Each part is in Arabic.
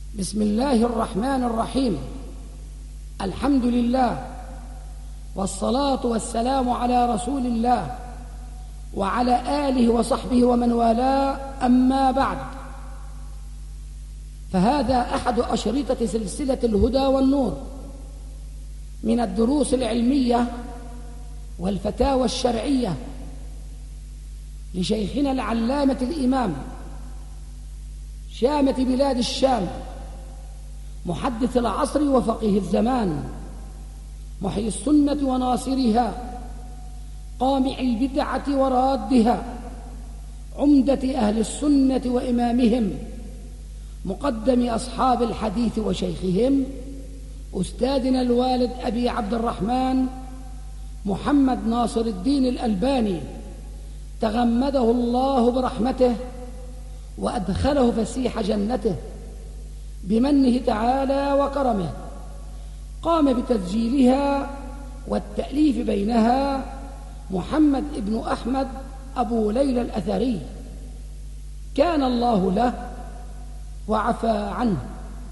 بسم الله الرحمن الرحيم. الحمد لله والصلاة والسلام على رسول الله وعلى آله وصحبه ومن والاه، أما بعد، فهذا أحد أشرطة سلسلة الهدى والنور من الدروس العلمية والفتاوى الشرعية لشيخنا العلامة الإمام شامة بلاد الشام، محدث العصر وفقيه الزمان، محيي السنة وناصرها، قامع البدعة ورادها، عمدة أهل السنة وإمامهم، مقدم أصحاب الحديث وشيخهم، أستاذنا الوالد أبي عبد الرحمن محمد ناصر الدين الألباني، تغمده الله برحمته وأدخله فسيح جنته بمنه تعالى وكرمه. قام بتسجيلها والتأليف بينها محمد ابن أحمد أبو ليلى الأثري، كان الله له وعفى عنه.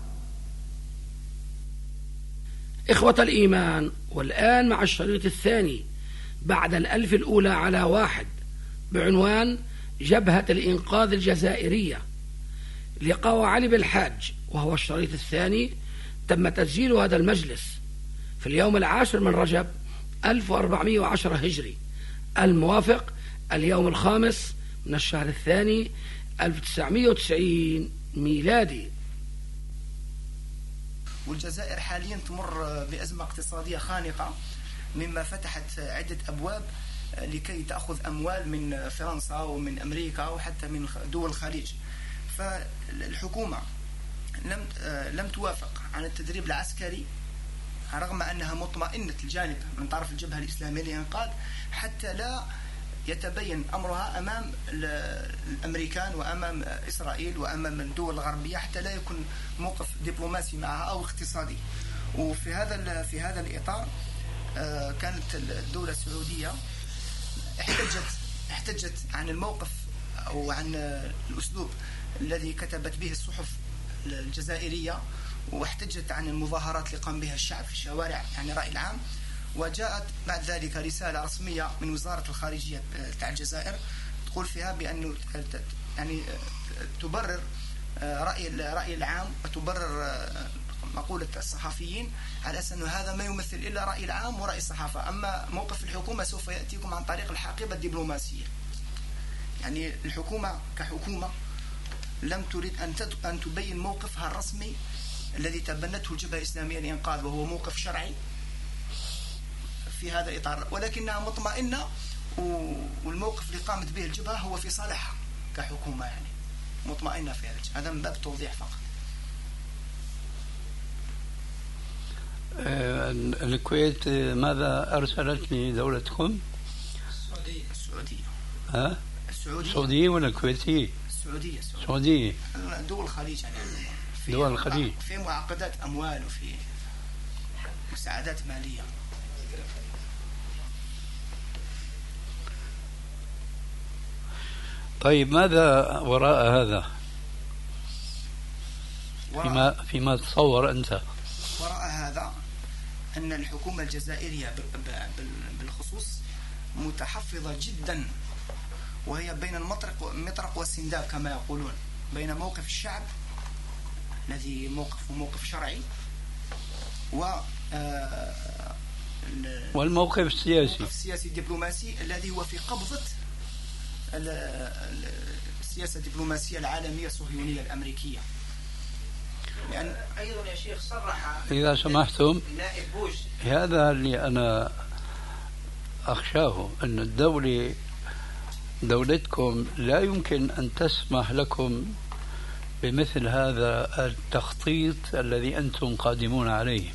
إخوة الإيمان، والآن مع الشريط الثاني بعد 1000 الأولى على 1 بعنوان جبهة الإنقاذ الجزائرية لقاء علي بالحاج، وهو الشريط الثاني. تم تسجيل هذا المجلس في اليوم 10 من رجب 1410 هجري، الموافق اليوم 5 من الشهر الثاني 1990 ميلادي. والجزائر حاليا تمر بأزمة اقتصادية خانقة، مما فتحت عدة أبواب لكي تأخذ أموال من فرنسا ومن أمريكا وحتى من دول الخليج. فالحكومة لم توافق عن التدريب العسكري رغم أنها مطمئنة الجانب من طرف الجبهة الإسلامية للإنقاذ، حتى لا يتبين أمرها أمام الأمريكان وأمام إسرائيل وأمام الدول الغربية، حتى لا يكون موقف دبلوماسي معها أو اقتصادي. وفي هذا الإطار كانت الدولة السعودية احتجت عن الموقف أو عن الأسلوب الذي كتبت به الصحف الجزائرية، واحتجت عن المظاهرات اللي قام بها الشعب في الشوارع، يعني رأي العام. وجاءت بعد ذلك رسالة رسمية من وزارة الخارجية تاع الجزائر تقول فيها بأنه يعني تبرر رأي العام وتبرر مقولة الصحفيين على أساس أنه هذا ما يمثل إلا رأي العام ورأي الصحافة، أما موقف الحكومة سوف يأتيكم عن طريق الحقيبة الدبلوماسية. يعني الحكومة كحكومة لم تريد أن تبين موقفها الرسمي الذي تبنته الجبهة الإسلامية للإنقاذ، وهو موقف شرعي في هذا الإطار، ولكنها مطمئنة، والموقف اللي قامت به الجبهة هو في صالحها كحكومة، يعني مطمئنة في هذا من باب توضيح فقط. الكويت ماذا أرسلت لدولتكم؟ السعودية. السعودية ولا الكويتية؟ السعودية. دول الخليج، يعني دول الخليج في معقدات أموال وفي مساعدات مالية. طيب، ماذا وراء هذا؟ فيما تصور أنت؟ وراء هذا أن الحكومة الجزائرية بالخصوص متحفظة جدا، وهي بين المطرق والسنداب كما يقولون، بين موقف الشعب الذي موقف شرعي والموقف السياسي الدبلوماسي الذي هو في قبضة السياسة الدبلوماسية العالمية الصهيونية الأمريكية. لأن أيضا يا شيخ صرح إذا سمحتم نائب بوش، هذا اللي أنا أخشاه، أن دولتكم لا يمكن أن تسمح لكم بمثل هذا التخطيط الذي أنتم قادمون عليه،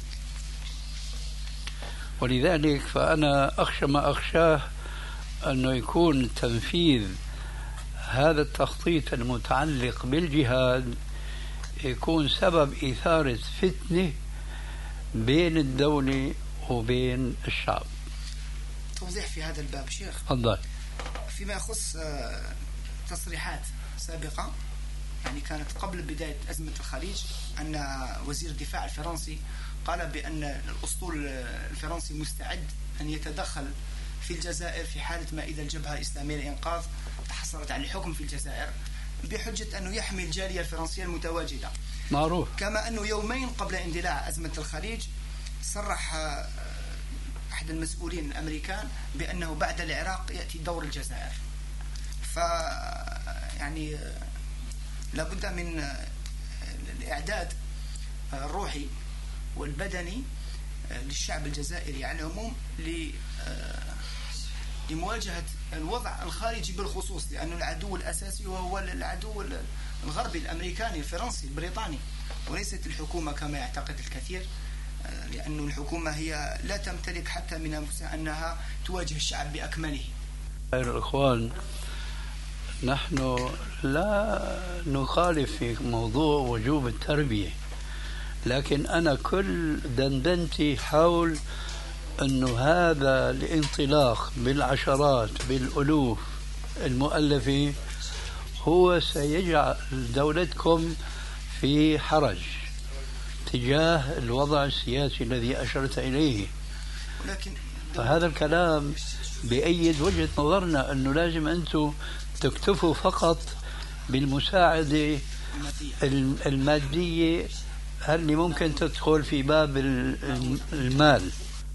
ولذلك فأنا أخشى ما أخشاه أنه يكون تنفيذ هذا التخطيط المتعلق بالجهاد يكون سبب إثارة فتنة بين الدولة وبين الشعب. توضيح في هذا الباب شيخ. تفضل. فيما يخص تصريحات سابقة يعني كانت قبل بداية أزمة الخليج، أن وزير الدفاع الفرنسي قال بأن الأسطول الفرنسي مستعد أن يتدخل في الجزائر في حالة ما إذا الجبهة الإسلامية للإنقاذ تحصلت على الحكم في الجزائر، بحجة أنه يحمي الجالية الفرنسية المتواجدة. معروف. كما أنه يومين قبل اندلاع أزمة الخليج صرح أحد المسؤولين الأمريكان بأنه بعد العراق يأتي دور الجزائر. يعني لابد من الإعداد الروحي والبدني للشعب الجزائري على العموم لمواجهة الوضع الخارجي بالخصوص، لأن العدو الأساسي وهو العدو الغربي الأمريكاني الفرنسي البريطاني، وليست الحكومة كما يعتقد الكثير، لأن الحكومة هي لا تمتلك حتى من أنفسها أنها تواجه الشعب بأكمله. خير الإخوان، نحن لا نخالف في موضوع وجوب التربية، لكن أنا كل دندنتي حول أنه هذا الانطلاق بالعشرات بالألوف المؤلفة هو سيجعل دولتكم في حرج تجاه الوضع السياسي الذي أشرت إليه. فهذا الكلام بأيد وجهة نظرنا أنه لازم أنتم تكتفوا فقط بالمساعدة المادية اللي ممكن تدخل في باب المال،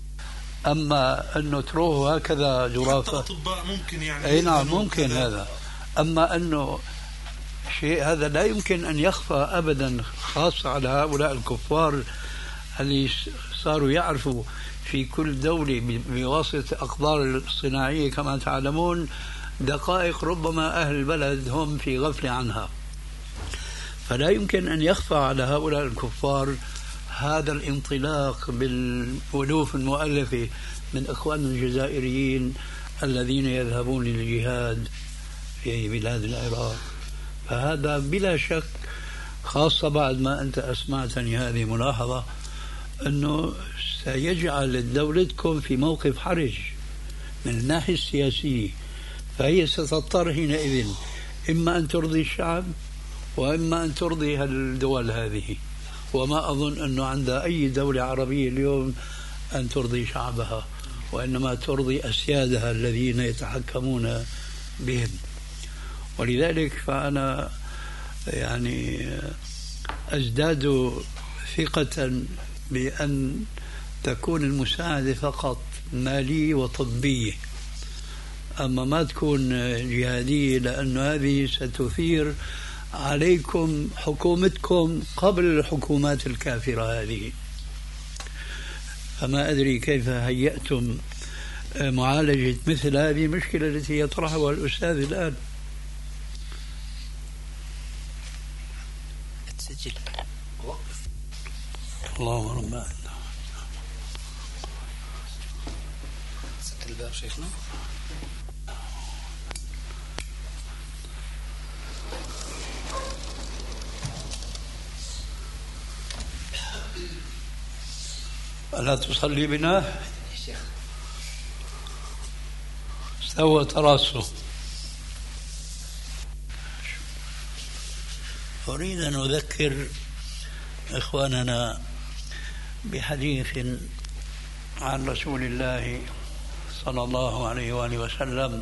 أما أنه تروحوا هكذا جرافة أطباء ممكن يعني أي نعم ممكن هذا، أما أنه شيء هذا لا يمكن أن يخفى أبدا، خاصة على هؤلاء الكفار اللي صاروا يعرفوا في كل دولة بواسطة أقدار الصناعية كما تعلمون دقائق ربما أهل البلد هم في غفلة عنها. فلا يمكن أن يخفى على هؤلاء الكفار هذا الانطلاق بالألوف المؤلفة من إخواننا الجزائريين الذين يذهبون للجهاد في بلاد العراق. فهذا بلا شك، خاصة بعد ما أنت أسمعتني هذه ملاحظة، أنه سيجعل دولتكم في موقف حرج من الناحية السياسية، فهي ستضطر حينئذ إما أن ترضي الشعب وإما أن ترضي الدول هذه، وما أظن أنه عند أي دولة عربية اليوم أن ترضي شعبها، وإنما ترضي أسيادها الذين يتحكمون بهم. ولذلك فأنا يعني أزداد ثقة بأن تكون المساعدة فقط مالية وطبية، أما ما تكون جهادية، لأن هذه ستثير عليكم حكومتكم قبل الحكومات الكافرة هذه. فما أدري كيف هيأتم معالجة مثل هذه المشكلة التي يطرحها الأستاذ الآن. تسجل اللهم ربنا سكر الباب شيخنا. ألا تصلي بنا؟ استوى تراسه. أريد أن أذكر إخواننا بحديث عن رسول الله صلى الله عليه وآله وسلم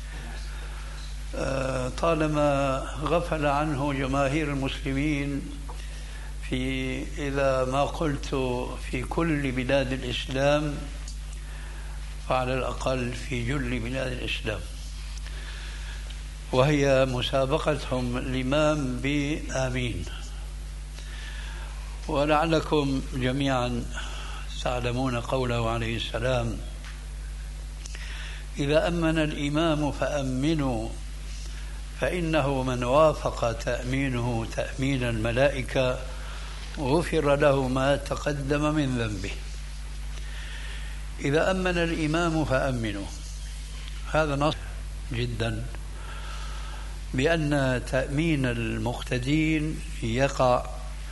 طالما غفل عنه جماهير المسلمين في إذا ما قلت في كل بلاد الإسلام فعلى الأقل في جل بلاد الإسلام، وهي مسابقتهم الإمام بآمين. ولعلكم جميعا تعلمون قوله عليه السلام: إذا أمن الإمام فأمنوا فإنه من وافق تأمينه تأمين الملائكة غفر له ما تقدم من ذنبه. إذا أمن الإمام فأمنوا، هذا نص جدا بأن تأمين المقتدين يقع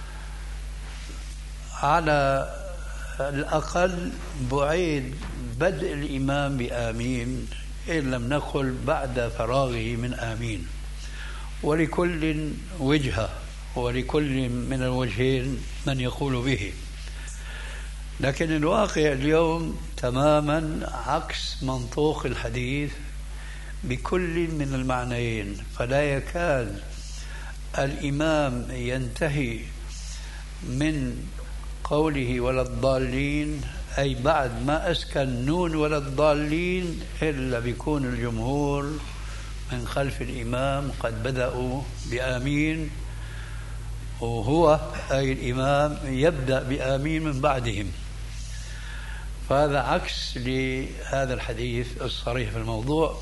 على الأقل بعيد بدء الإمام بآمين، إن لم نقل بعد فراغه من آمين. ولكل وجهة ولكل من الوجهين من يقول به. لكن الواقع اليوم تماما عكس منطوق الحديث بكل من المعنيين، فلا يكاد الإمام ينتهي من قوله ولا الضالين، أي بعد ما أسكن نون ولا الضالين، إلا بيكون الجمهور من خلف الإمام قد بدأوا بآمين، وهو أي الإمام يبدأ بآمين من بعدهم. فهذا عكس لهذا الحديث الصريح في الموضوع.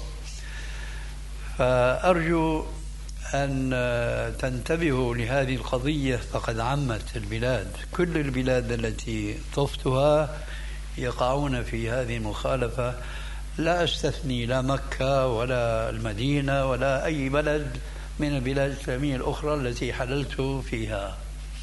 فأرجو أن تنتبهوا لهذه القضية، فقد عمت البلاد، كل البلاد التي طفتها يقعون في هذه المخالفة، لا أستثني لا مكة ولا المدينة ولا أي بلد من البلاد الإسلامية الأخرى التي حللت فيها.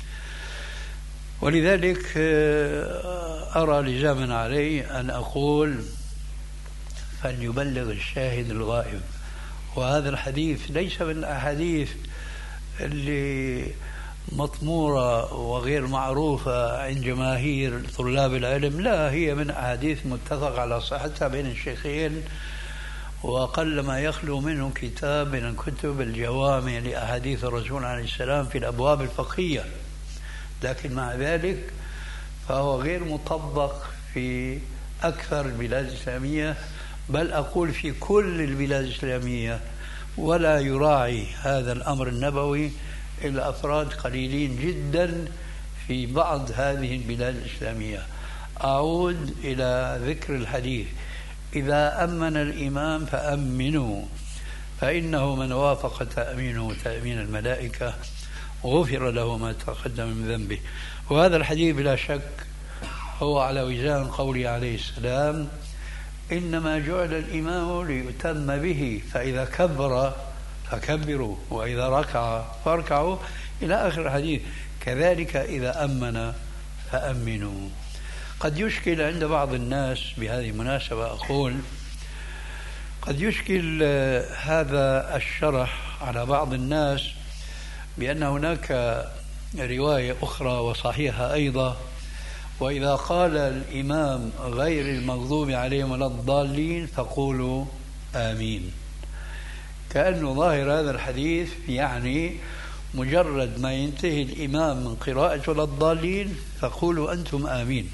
ولذلك أرى لزاما علي أن أقول فليبلغ الشاهد الغائب. وهذا الحديث ليس من الأحاديث اللي مطمورة وغير معروفة عند جماهير طلاب العلم، لا، هي من أحاديث متفق على صحتها بين الشيخين، وقل ما يخلو منه كتاب من كتب الجوامع لأحاديث الرسول عليه السلام في الأبواب الفقهية. لكن مع ذلك فهو غير مطبق في أكثر البلاد الإسلامية، بل أقول في كل البلاد الإسلامية، ولا يراعي هذا الأمر النبوي إلا أفراد قليلين جدا في بعض هذه البلاد الإسلامية. أعود إلى ذكر الحديث: إذا أمن الإمام فأمنوا، فإنه من وافق تأمينه تأمين الملائكة غفر له ما تقدم من ذنبه. وهذا الحديث بلا شك هو على وزان قوله عليه السلام: إنما جعل الإمام ليؤتم به، فإذا كبر فكبروا وإذا ركع فاركعوا، إلى آخر الحديث. كذلك إذا أمن فأمنوا. قد يشكل عند بعض الناس، بهذه المناسبة أقول، قد يشكل هذا الشرح على بعض الناس بأن هناك رواية أخرى وصحيحة أيضا: وإذا قال الإمام غير المغضوب عليهم ولا الضالين فقولوا آمين. كأنه ظاهر هذا الحديث يعني مجرد ما ينتهي الإمام من قراءة ولا الضالين فقولوا أنتم آمين.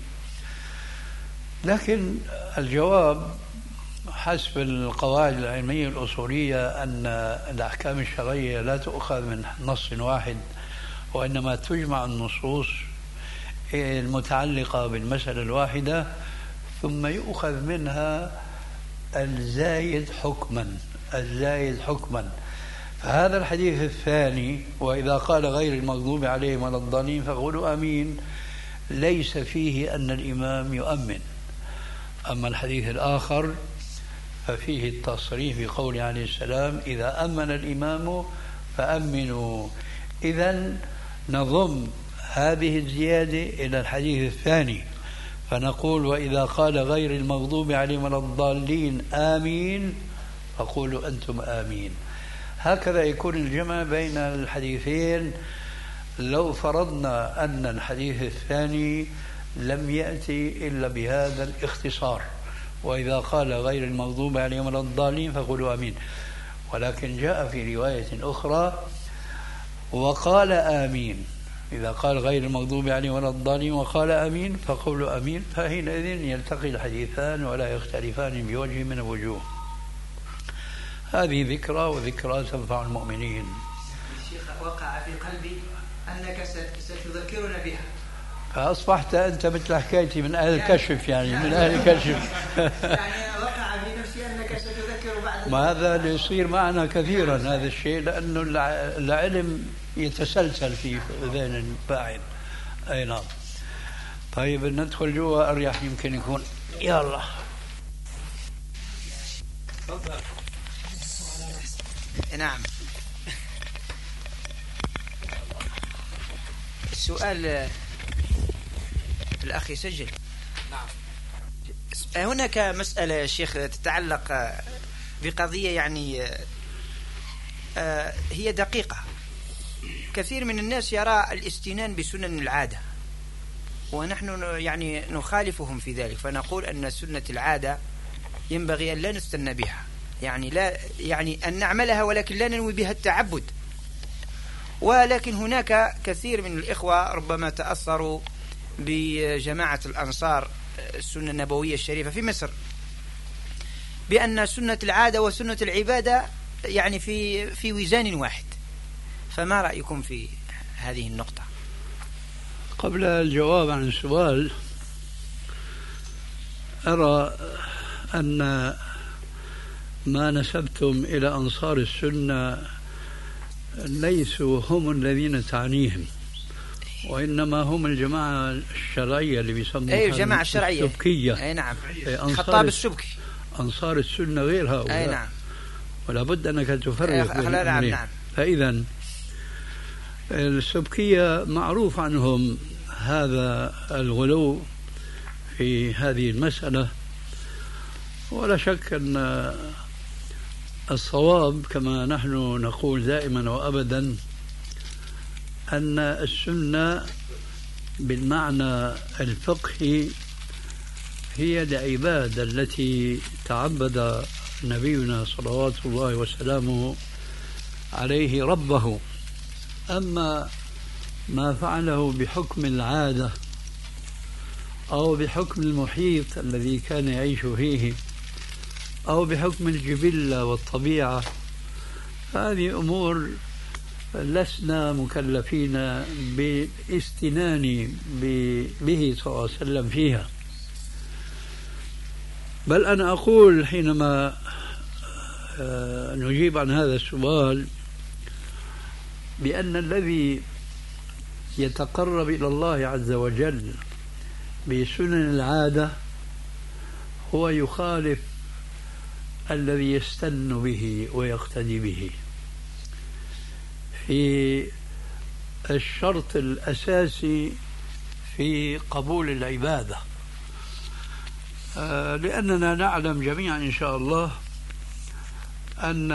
لكن الجواب حسب القواعد العلمية الأصولية أن الأحكام الشرعية لا تؤخذ من نص واحد، وإنما تجمع النصوص المتعلقة بالمسألة الواحدة ثم يؤخذ منها الزايد حكما. فهذا الحديث الثاني: وإذا قال غير المغضوب عليهم ولا الضالين فقولوا آمين، ليس فيه أن الإمام يؤمن. أما الحديث الآخر ففيه التصريح بقول عليه السلام: إذا أمن الإمام فأمنوا. إذن نضم هذه الزيادة إلى الحديث الثاني فنقول: وإذا قال غير المغضوب عليهم ولا الضالين آمين فقولوا أنتم آمين. هكذا يكون الجمع بين الحديثين. لو فرضنا أن الحديث الثاني لم يأتي إلا بهذا الاختصار: وإذا قال غير المغضوب عليهم ولا الضالين فقولوا آمين، ولكن جاء في رواية أخرى: وقال آمين. إذا قال غير المغضوب عليهم ولا الضالين وقال آمين فقولوا آمين، فحينئذ يلتقي الحديثان ولا يختلفان بوجه من الوجوه. هذه ذكرى، وذكرى تنفع المؤمنين. شيخ، وقع في قلبي أنك ستذكرنا بها، فأصبحت أنت مثل حكايتي من أهل الكشف، يعني من أهل الكشف. يعني وقع في نفسي أنك ستذكر بعد ما هذا اللي يصير معنا كثيرا هذا الشيء، لأنه العلم يتسلسل في ذهن الفاعل. أي نعم. طيب ندخل جوا أريح يمكن يكون. يا الله. نعم. السؤال الأخ يسجل. نعم. هناك مسألة يا شيخ تتعلق بقضية يعني هي دقيقة. كثير من الناس يرى الاستنان بسنن العادة، ونحن يعني نخالفهم في ذلك، فنقول أن سنة العادة ينبغي أن لا نستنى بها، يعني أن نعملها ولكن لا ننوي بها التعبد. ولكن هناك كثير من الإخوة ربما تأثروا بجماعة الأنصار السنة النبوية الشريفة في مصر بأن سنة العادة وسنة العبادة يعني في وزان واحد. فما رأيكم في هذه النقطة؟ قبل الجواب عن السؤال، أرى أن ما نسبتم إلى أنصار السنة ليسوا هم الذين تعنيهم، وإنما هم الجماعة الشرعية اللي بيسموها الجماعة الشرعية السبكية. أي نعم، خطاب السبكي. أنصار السنة غير هؤلاء. أي نعم، ولا بد أنك تفرق بين الأمرين. نعم. فإذا السبكية معروف عنهم هذا الغلو في هذه المسألة، ولا شك أن الصواب كما نحن نقول دائما وأبدا أن السنة بالمعنى الفقهي هي العبادة التي تعبد نبينا صلوات الله وسلامه عليه ربه. أما ما فعله بحكم العادة أو بحكم المحيط الذي كان يعيش فيه أو بحكم الجبلة والطبيعة، هذه أمور لسنا مكلفين بالاستنان به صلى الله عليه وسلم فيها. بل أنا أقول حينما نجيب عن هذا السؤال بأن الذي يتقرب إلى الله عز وجل بسنن العادة هو يخالف الذي يستن به ويقتدي به في الشرط الأساسي في قبول العبادة. لأننا نعلم جميعا إن شاء الله أن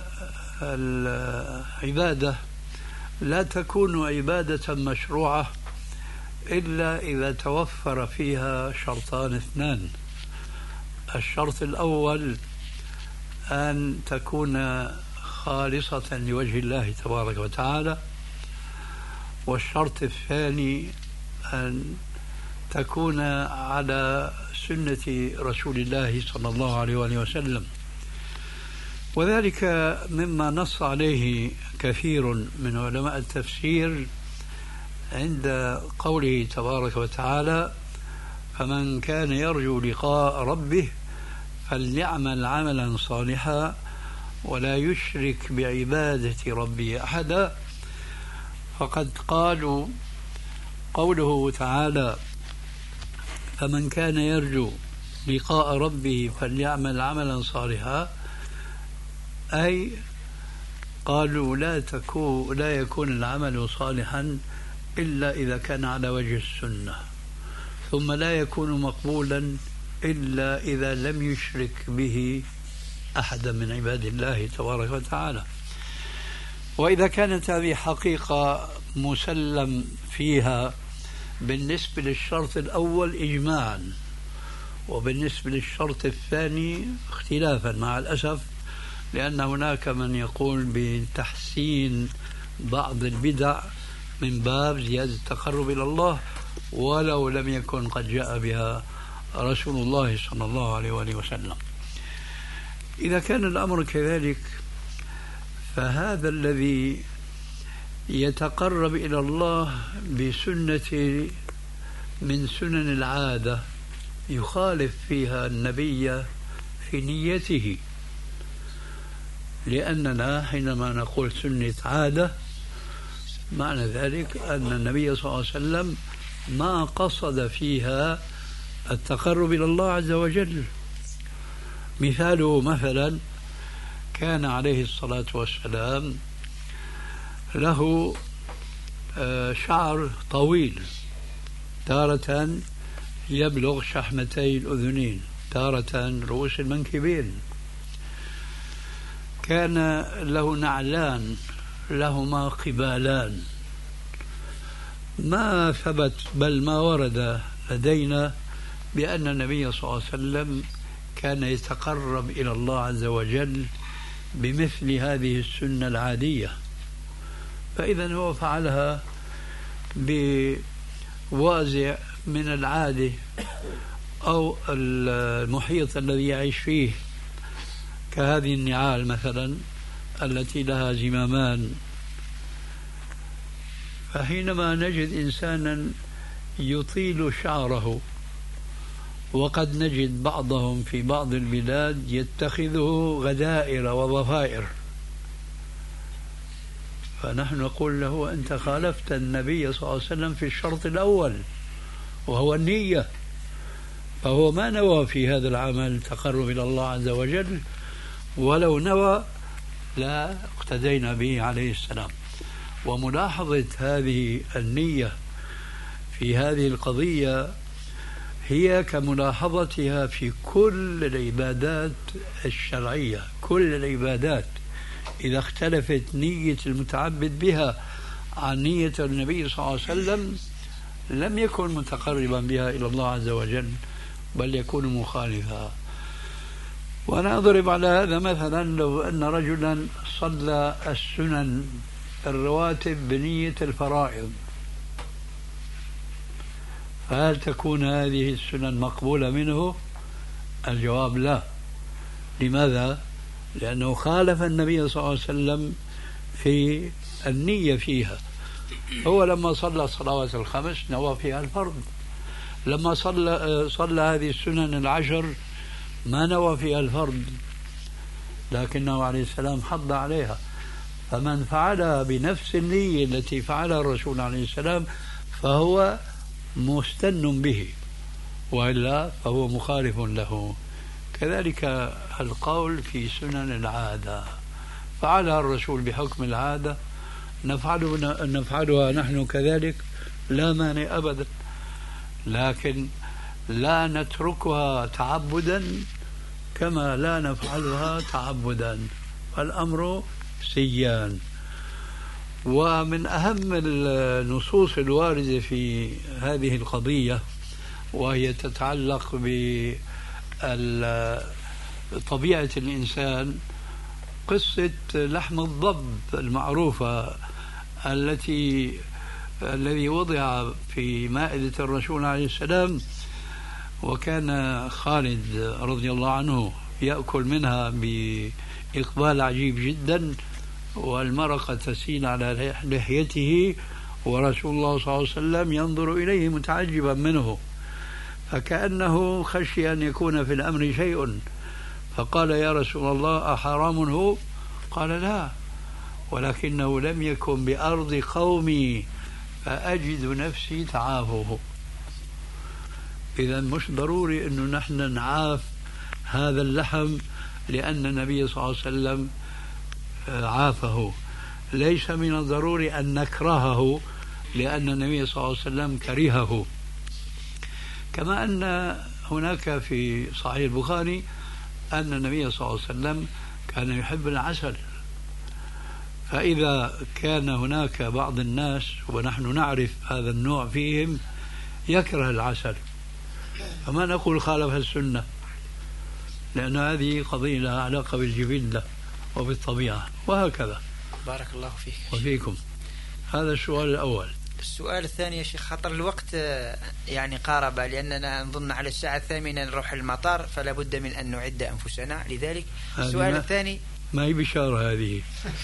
العبادة لا تكون عبادة مشروعة إلا إذا توفر فيها شرطان اثنان. الشرط الأول أن تكون خالصة لوجه الله تبارك وتعالى، والشرط الثاني أن تكون على سنة رسول الله صلى الله عليه وسلم. وذلك مما نص عليه كثير من علماء التفسير عند قوله تبارك وتعالى: فمن كان يرجو لقاء ربه فليعمل عملا صالحا ولا يشرك بعبادة ربه أحدا. فقد قالوا قوله تعالى فمن كان يرجو لقاء ربه فليعمل عملا صالحا، أي قالوا لا يكون العمل صالحا إلا إذا كان على وجه السنة، ثم لا يكون مقبولا إلا إذا لم يشرك به أحدا من عباد الله تبارك وتعالى. وإذا كانت هذه حقيقة مسلم فيها بالنسبة للشرط الأول إجماعا، وبالنسبة للشرط الثاني اختلافا مع الأسف، لأن هناك من يقول بتحسين بعض البدع من باب زيادة التقرب إلى الله ولو لم يكن قد جاء بها رسول الله صلى الله عليه وسلم. إذا كان الأمر كذلك، فهذا الذي يتقرب إلى الله بسنة من سنن العادة يخالف فيها النبي في نيته، لأننا حينما نقول سنة عادة معنى ذلك أن النبي صلى الله عليه وسلم ما قصد فيها التقرب إلى الله عز وجل. مثاله مثلا كان عليه الصلاة والسلام له شعر طويل، تارة يبلغ شحمتي الأذنين، تارة رؤوس المنكبين. كان له نعلان لهما قبالان، ما ثبت بل ما ورد لدينا بأن النبي صلى الله عليه وسلم كان يتقرب إلى الله عز وجل بمثل هذه السنة العادية، فإذا هو فعلها بوازع من العادة أو المحيط الذي يعيش فيه، كهذه النعال مثلا التي لها زمامان. فحينما نجد إنسانا يطيل شعره، وقد نجد بعضهم في بعض البلاد يتخذه غدائر وضفائر، فنحن نقول له أنت خالفت النبي صلى الله عليه وسلم في الشرط الأول وهو النية، فهو ما نوى في هذا العمل تقرب إلى الله عز وجل، ولو نوى لا اقتدينا به عليه السلام. وملاحظة هذه النية في هذه القضية هي كملاحظتها في كل العبادات الشرعية. كل العبادات إذا اختلفت نية المتعبد بها عن نية النبي صلى الله عليه وسلم لم يكن متقربا بها إلى الله عز وجل، بل يكون مخالفا. وأنا أضرب على هذا مثلا لو أن رجلا صلى السنن الرواتب بنية الفرائض، فهل تكون هذه السنن مقبولة منه؟ الجواب لا. لماذا؟ لأنه خالف النبي صلى الله عليه وسلم في النية فيها. هو لما صلى الصلوات الخمس نوى فيها الفرض، لما صلى هذه السنن العشر ما نوى فيها الفرض، لكنه عليه السلام حض عليها. فمن فعلها بنفس النية التي فعلها الرسول عليه السلام فهو مستن به، وإلا فهو مخالف له. كذلك القول في سنن العادة، فعلها الرسول بحكم العادة، نفعلها نحن كذلك لا مانع أبدا، لكن لا نتركها تعبدا كما لا نفعلها تعبدا، الأمر سيان. ومن أهم النصوص الواردة في هذه القضية وهي تتعلق بطبيعة الإنسان قصة لحم الضب المعروفة الذي وضع في مائدة الرسول عليه السلام، وكان خالد رضي الله عنه يأكل منها بإقبال عجيب جدا، والمرقة تسيل على لحيته، ورسول الله صلى الله عليه وسلم ينظر إليه متعجبا منه، فكأنه خشي أن يكون في الأمر شيء، فقال يا رسول الله أحرام هو؟ قال لا، ولكنه لم يكن بأرض قومي فأجد نفسي تعافه. إذا مش ضروري أنه نحن نعاف هذا اللحم لأن النبي صلى الله عليه وسلم عافه، ليس من الضروري أن نكرهه لأن النبي صلى الله عليه وسلم كرهه. كما أن هناك في صحيح البخاري أن النبي صلى الله عليه وسلم كان يحب العسل، فإذا كان هناك بعض الناس ونحن نعرف هذا النوع فيهم يكره العسل، فما نقول خالف السنة، لأن هذه قضية لها علاقة بالجبلة وبالطبيعة وهكذا. بارك الله فيك وفيكم. هذا السؤال الأول. السؤال الثاني يا شيخ، خطر الوقت يعني قارب، لأننا نظن على الساعة 8 نروح المطار، فلا بد من أن نعد أنفسنا لذلك. السؤال الثاني ما هي بشارة هذه.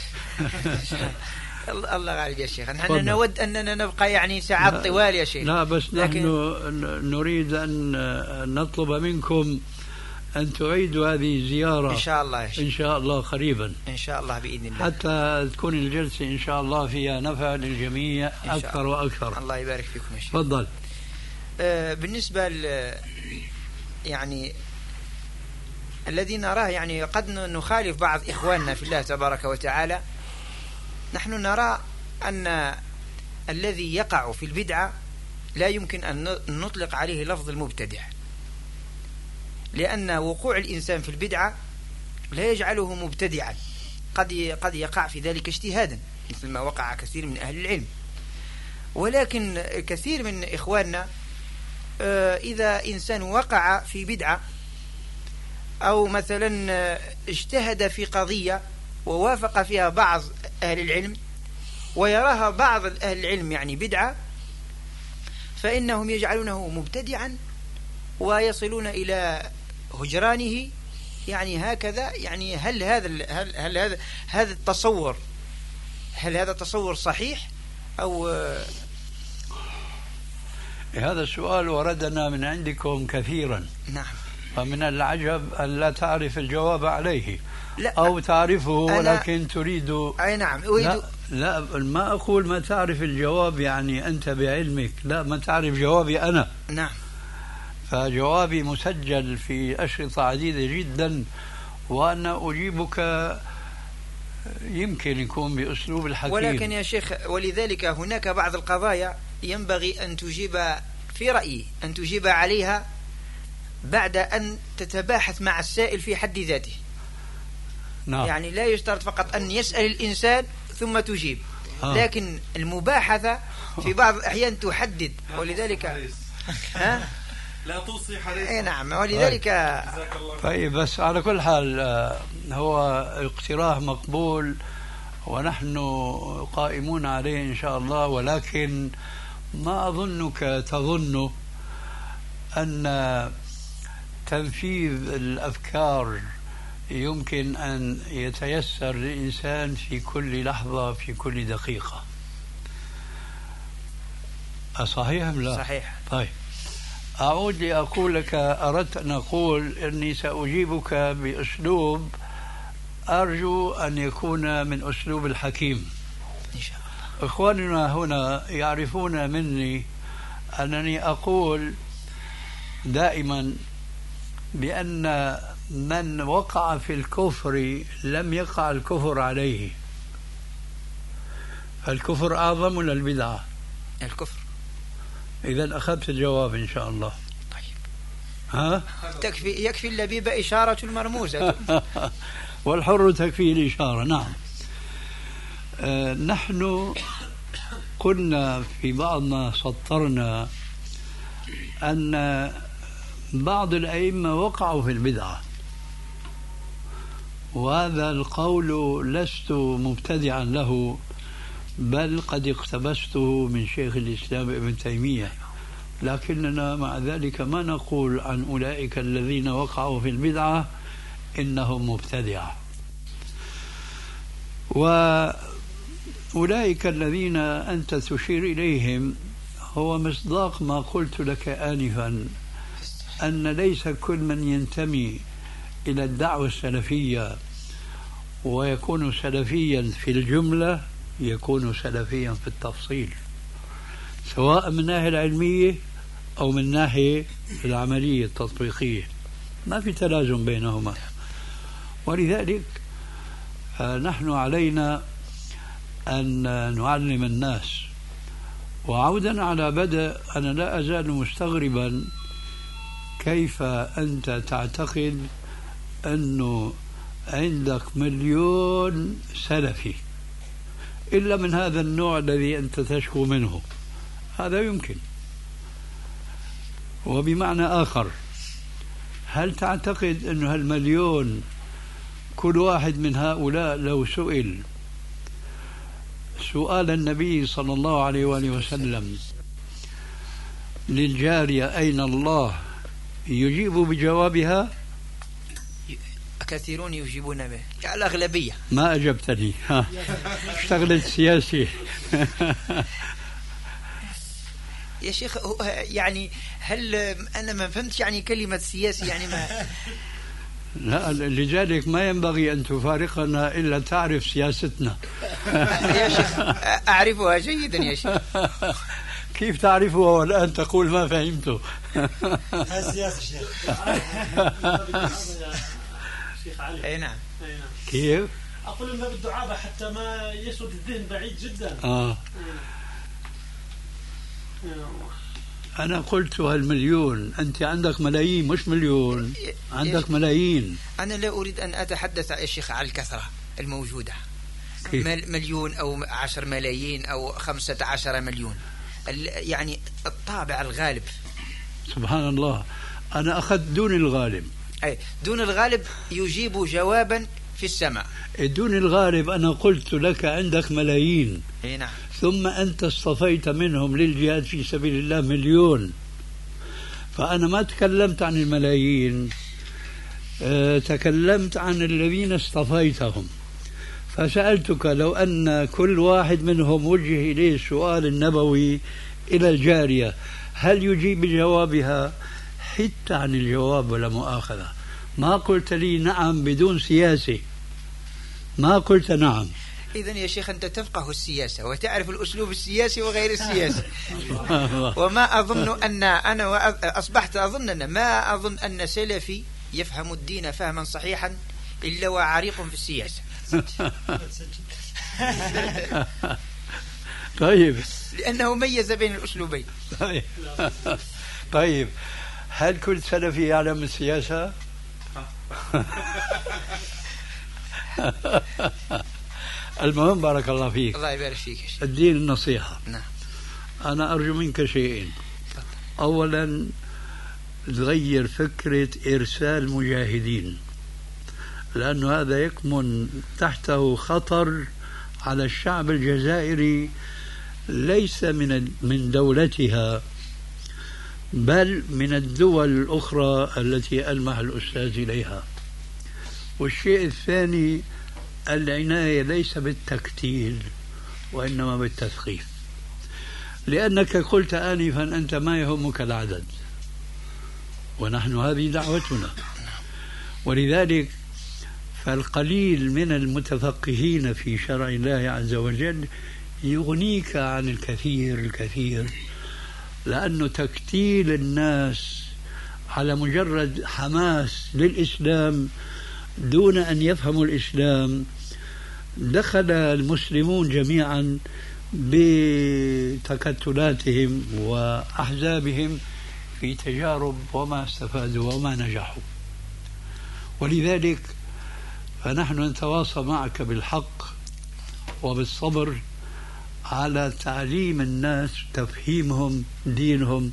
الله غالب يا شيخ، نحن نود أننا نبقى يعني ساعات طوال يا شيخ. لا بس نحن نريد أن نطلب منكم أن تعيدوا هذه الزيارة إن شاء الله يا شيخ. إن شاء الله قريبا إن شاء الله بإذن الله، حتى تكون الجلسة إن شاء الله فيها نفع للجميع أكثر وأكثر. الله يبارك فيكم يا شيخ. تفضل. بالنسبة يعني الذي نراه يعني قد نخالف بعض إخواننا في الله تبارك وتعالى، نحن نرى أن الذي يقع في البدعة لا يمكن أن نطلق عليه لفظ المبتدع، لأن وقوع الإنسان في البدعة لا يجعله مبتدعا، قد يقع في ذلك اجتهادا مثل ما وقع كثير من أهل العلم. ولكن كثير من إخواننا إذا إنسان وقع في بدعة أو مثلا اجتهد في قضية ووافق فيها بعض أهل العلم ويراها بعض أهل العلم يعني بدعة، فإنهم يجعلونه مبتدعا ويصلون إلى هجرانه. يعني هكذا، يعني هل هذا التصور، هل هذا تصور صحيح أو هذا السؤال وردنا من عندكم كثيرا. نعم. فمن العجب أن لا تعرف الجواب عليه، لا أو تعرفه ولكن تريد. أي نعم أريد. لا ما أقول ما تعرف الجواب يعني أنت بعلمك، لا، ما تعرف جوابي أنا. نعم. فجوابي مسجل في أشرطة عديدة جدا، وأنا أجيبك يمكن يكون بأسلوب الحكيم. ولكن يا شيخ، ولذلك هناك بعض القضايا ينبغي أن تجيب، في رأيي أن تجيب عليها بعد أن تتباحث مع السائل في حد ذاته. نعم. يعني لا يشترط فقط أن يسأل الإنسان ثم تجيب، لكن المباحثة في بعض الأحيان تحدد، ولذلك لا توصي حريص. اي نعم، ولذلك طيب، بس على كل حال هو اقتراح مقبول ونحن قائمون عليه إن شاء الله، ولكن ما أظنك تظن أن تنفيذ الأفكار يمكن أن يتيسر للإنسان في كل لحظة في كل دقيقة. أصحيح أم لا؟ صحيح. طيب، أعود لأقول لك، أردت أن أقول أني سأجيبك بأسلوب أرجو أن يكون من أسلوب الحكيم إن شاء الله. إخواننا هنا يعرفون مني أنني أقول دائما بأن من وقع في الكفر لم يقع الكفر عليه. الكفر أعظم ولا البدعة؟ الكفر. إذا أخذت الجواب إن شاء الله. طيب. يكفي اللبيب إشارة المرموزة. والحر تكفيه الإشارة. نعم. نحن قلنا في بعض ما سطرنا أن بعض الأئمة وقعوا في البدعة، وهذا القول لست مبتدعا له، بل قد اقتبسته من شيخ الإسلام ابن تيمية، لكننا مع ذلك ما نقول عن أولئك الذين وقعوا في البدعة إنهم مبتدعة. وأولئك الذين أنت تشير إليهم هو مصداق ما قلت لك آنفا، أن ليس كل من ينتمي إلى الدعوة السلفية ويكون سلفيا في الجملة يكون سلفيا في التفصيل، سواء من الناحية العلمية أو من الناحية العملية التطبيقية، ما في تلازم بينهما. ولذلك نحن علينا أن نعلم الناس. وعودا على بدء، أنا لا أزال مستغربا كيف أنت تعتقد أنه عندك 1,000,000 سلفي إلا من هذا النوع الذي أنت تشكو منه. هذا يمكن. وبمعنى آخر، هل تعتقد أن 1,000,000 كل واحد من هؤلاء لو سئل سؤال النبي صلى الله عليه وآله وسلم للجارية أين الله يجيب بجوابها؟ كثيرون يجيبون به، الأغلبية. ما أجبتني. اشتغلت سياسي. يا شيخ، يعني هل أنا ما فهمت يعني كلمة سياسي يعني ما لا، لذلك ما ينبغي أن تفارقنا إلا تعرف سياستنا. يا شيخ أعرفها جيدا يا شيخ. كيف تعرفها والآن تقول ما فهمته؟ هذا سياسة شيخ. شيخ علي. أي نعم. كيف؟ أقول من باب الدعابة حتى ما يسود الذهن بعيد جدا. أنا قلت 1,000,000، أنت عندك ملايين، مش مليون، عندك ملايين. أنا لا أريد أن أتحدث يا شيخ على الكثرة، الموجودة، مليون أو 10 ملايين أو 15 مليون، يعني الطابع الغالب. سبحان الله، أنا أخذت دون الغالب. أي دون الغالب يجيب جوابا في السماء. دون الغالب أنا قلت لك عندك ملايين، نعم. ثم أنت اصطفيت منهم للجهاد في سبيل الله 1,000,000. فأنا ما تكلمت عن الملايين، تكلمت عن الذين اصطفيتهم. فسألتك لو أن كل واحد منهم وجه إليه السؤال النبوي إلى الجارية هل يجيب بجوابها؟ حتى عن الجواب ولا مؤاخذة. ما قلت لي نعم بدون سياسة، ما قلت نعم. إذن يا شيخ أنت تفقه السياسة وتعرف الأسلوب السياسي وغير السياسي. وما أظن أن أنا أصبحت أظن ما أظن أن سلفي يفهم الدين فهما صحيحا إلا وعريق في السياسة. طيب، لأنه ميز بين الأسلوبين. طيب، هل كل سلفي يعلم السياسة؟ المهم بارك الله فيك. الله يبارك فيك يا شيخ. الدين النصيحة. نعم. أنا أرجو منك شيئين. أولا تغير فكرة إرسال مجاهدين، لأن هذا يكمن تحته خطر على الشعب الجزائري، ليس من دولتها بل من الدول الأخرى التي ألمح الأستاذ إليها. والشيء الثاني العناية ليس بالتكتيل وإنما بالتثقيف، لأنك قلت آنفا أنت ما يهمك العدد، ونحن هذه دعوتنا. ولذلك فالقليل من المتفقهين في شرع الله عز وجل يغنيك عن الكثير، لأنه تكتيل الناس على مجرد حماس للإسلام دون أن يفهموا الإسلام. دخل المسلمون جميعا بتكتلاتهم وأحزابهم في تجارب وما استفادوا وما نجحوا. ولذلك فنحن نتواصى معك بالحق وبالصبر على تعليم الناس، تفهيمهم دينهم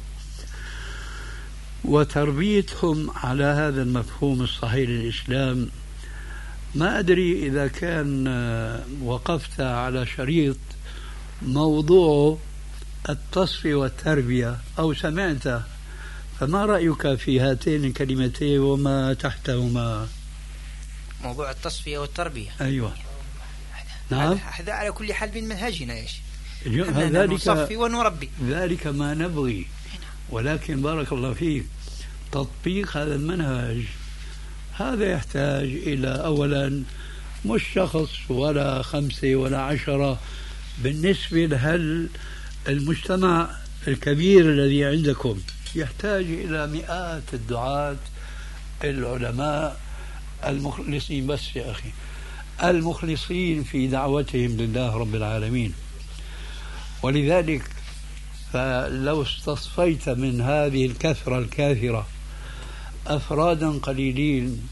وتربيتهم على هذا المفهوم الصحيح للإسلام. ما أدري إذا كان وقفت على شريط موضوع التصفية والتربية أو سمعت، فما رأيك في هاتين الكلمتين وما تحتهما؟ موضوع التصفية والتربية. أيوة، نعم. هذا على كل حال من منهجنا يا شيخ، ذلك نصفي ونربي، ذلك ما نبغي. ولكن بارك الله فيك، تطبيق هذا المنهج هذا يحتاج إلى أولا مش شخص ولا 5 ولا 10، بالنسبة لهل المجتمع الكبير الذي عندكم يحتاج إلى مئات الدعاة العلماء المخلصين، بس يا أخي المخلصين في دعوتهم لله رب العالمين. ولذلك فلو استصفيت من هذه الكثرة الكاثرة أفرادا قليلين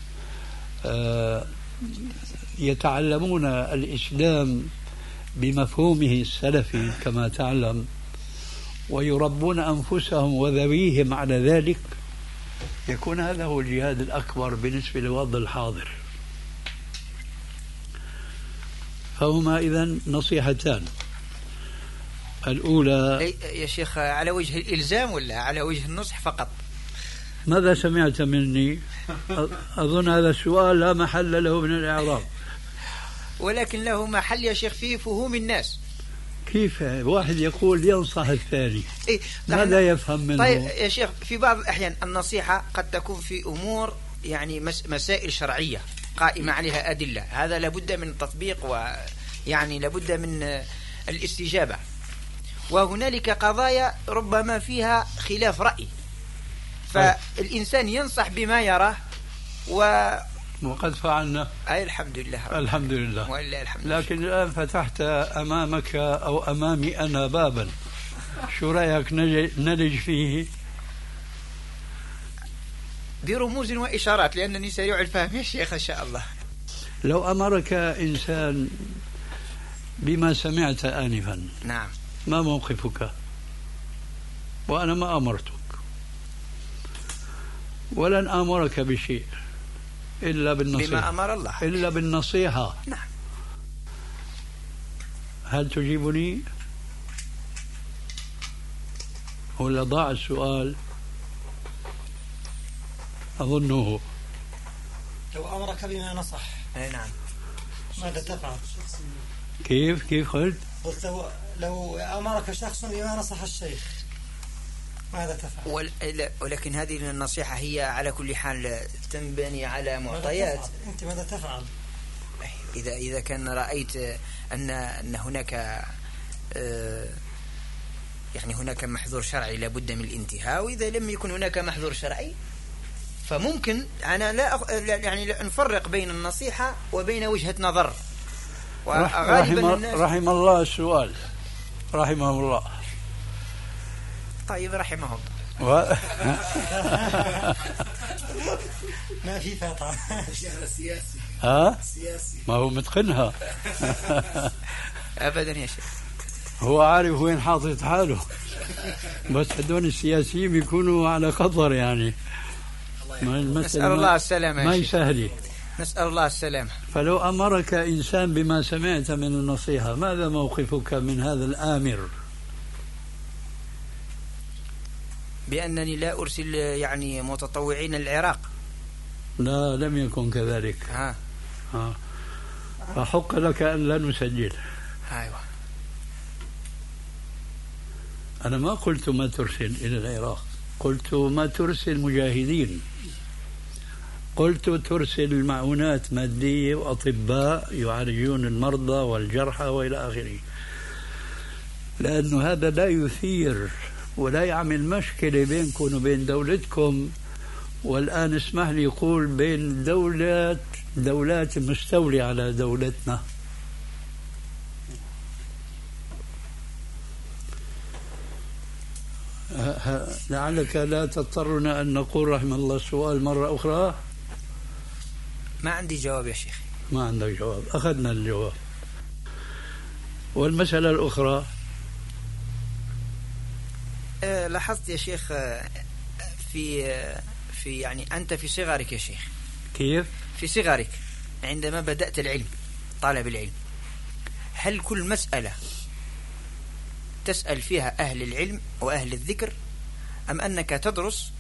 يتعلمون الإسلام بمفهومه السلفي كما تعلم، ويربون أنفسهم وذويهم على ذلك، يكون هذا هو الجهاد الأكبر بالنسبة للوضع الحاضر. فهما إذن نصيحتان. الأولى يا شيخ على وجه الإلزام ولا على وجه النصح فقط؟ ماذا سمعت مني؟ أظن هذا السؤال لا محل له من الإعراب. ولكن له محل يا شيخ في فهوم الناس. كيف واحد يقول ينصح الثاني؟ ماذا يفهم منه؟ طيب يا شيخ، في بعض الأحيان النصيحة قد تكون في أمور يعني مسائل شرعية قائمة عليها أدلة، هذا لابد من التطبيق ويعني لابد من الاستجابة. وهنالك قضايا ربما فيها خلاف رأي، فالإنسان ينصح بما يراه وقد فعلنا. أي الحمد لله، الحمد لله. والله الحمد لله. لكن الآن فتحت أمامك أو أمامي أنا بابا، شو رأيك نلج فيه برموز وإشارات، لأنني سريع الفهم يا شيخ إن شاء الله. لو أمرك إنسان بما سمعت آنفا نعم، ما موقفك؟ وأنا ما أمرتك ولن آمرك بشيء إلا بالنصيحة، بما أمر الله، إلا بالنصيحة. نعم. هل تجيبني ولا ضاع السؤال؟ أظنه. لو أمرك بما نصح. أي نعم. ماذا تفعل؟ كيف قلت؟ قلت لو أمرك شخص بما نصح الشيخ ماذا تفعل؟ ولكن هذه النصيحة هي على كل حال تنبني على معطيات. أنت ماذا تفعل؟ إذا كان رأيت أن هناك يعني هناك محظور شرعي لابد من الانتهاء، وإذا لم يكن هناك محظور شرعي فممكن أنا لا نفرق بين النصيحة وبين وجهة نظر. رحم الله السؤال، رحمه الله. طيب رحمه الله. ما في فترة سياسي. سياسي ما هو متقنها. أبدا يا شيخ، هو عارف وين حاطط حاله، بس هدول السياسيين بيكونوا على خطر يعني. نسأل الله السلامة. ما يسهلي. نسأل الله السلامة. فلو أمرك إنسان بما سمعت من النصيحة ماذا موقفك من هذا الآمر؟ بأنني لا أرسل يعني متطوعين العراق. لا، لم يكن كذلك. أحق لك أن لا نسجل. أيوة. أنا ما قلت ما ترسل إلى العراق، قلت ما ترسل مجاهدين، قلت ترسل معونات مادية وأطباء يعالجون المرضى والجرحى وإلى آخره، لأنه هذا لا يثير ولا يعمل مشكلة بينكم وبين دولتكم. والآن اسمح لي يقول بين دولات مستولية على دولتنا. لعلك لا تضطرنا أن نقول رحم الله السؤال مرة أخرى. ما عندي جواب يا شيخ. ما عندك جواب، أخذنا الجواب. والمسألة الأخرى، لاحظت يا شيخ في يعني أنت في صغرك يا شيخ. كيف؟ في صغرك عندما بدأت العلم، طالب العلم، هل كل مسألة تسأل فيها أهل العلم وأهل الذكر، أم أنك تدرس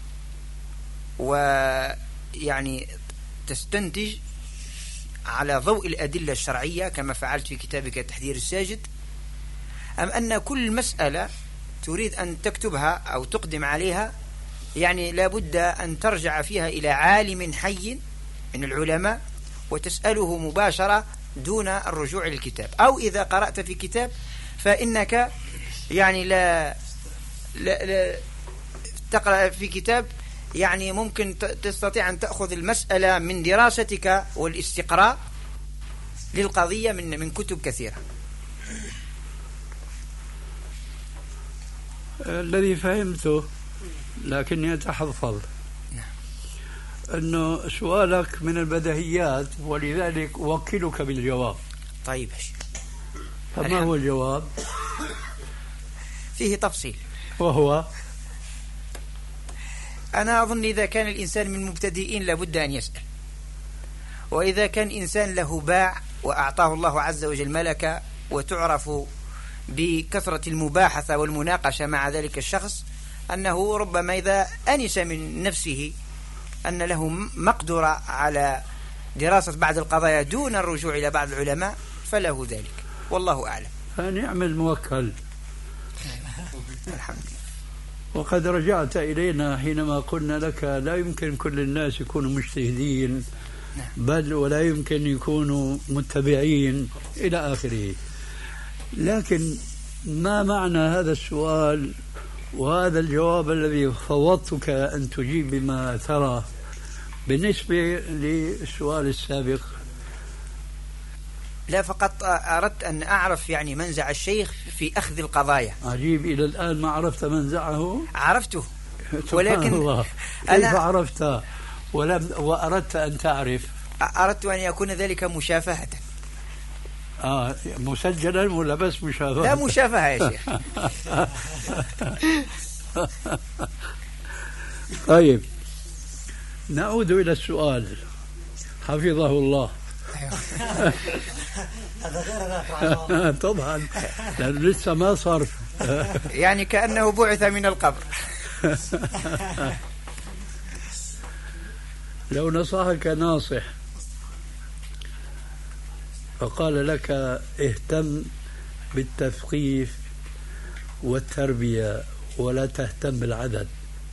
ويعني تستنتج على ضوء الأدلة الشرعية كما فعلت في كتابك تحذير الساجد، أم أن كل مسألة تريد أن تكتبها أو تقدم عليها يعني لابد أن ترجع فيها إلى عالم حي من العلماء وتسأله مباشرة دون الرجوع للكتاب، أو إذا قرأت في كتاب فإنك يعني لا تقرأ في كتاب، يعني ممكن تستطيع أن تأخذ المسألة من دراستك والاستقراء للقضية من كتب كثيرة. الذي فهمته لكني أتحفظ أنه سؤالك من البديهيات، ولذلك أوكلك بالجواب. طيب. فما هو الجواب؟ فيه تفصيل، وهو أنا أظن إذا كان الإنسان من المبتدئين لابد أن يسأل، وإذا كان إنسان له باع وأعطاه الله عز وجل ملكة وتعرف بكثرة المباحثة والمناقشة مع ذلك الشخص أنه ربما إذا أنس من نفسه أن له مقدرة على دراسة بعض القضايا دون الرجوع إلى بعض العلماء فله ذلك، والله أعلم. فنعم الموكل. الحمد لله. وقد رجعت إلينا حينما قلنا لك لا يمكن كل الناس يكونوا مجتهدين، بل ولا يمكن يكونوا متبعين إلى آخره. لكن ما معنى هذا السؤال وهذا الجواب الذي فوضتك أن تجيب بما ترى بالنسبة للسؤال السابق؟ لا، فقط أردت أن أعرف يعني منزع الشيخ في أخذ القضايا. عجيب، إلى الآن ما عرفت منزعه؟ عرفته، ولكن الله. كيف عرفت وأردت أن تعرف؟ أردت أن يكون ذلك مشافهة. مسجلا ولا بس مشافهة؟ لا، مشافهة يا شيخ. طيب، نعود إلى السؤال حفظه الله. هذا غير نافع طبعا، لأنه لسه ما صار. يعني كأنه بعث من القبر. لو نصحك ناصح فقال لك اهتم بالتثقيف والتربية ولا تهتم بالعدد،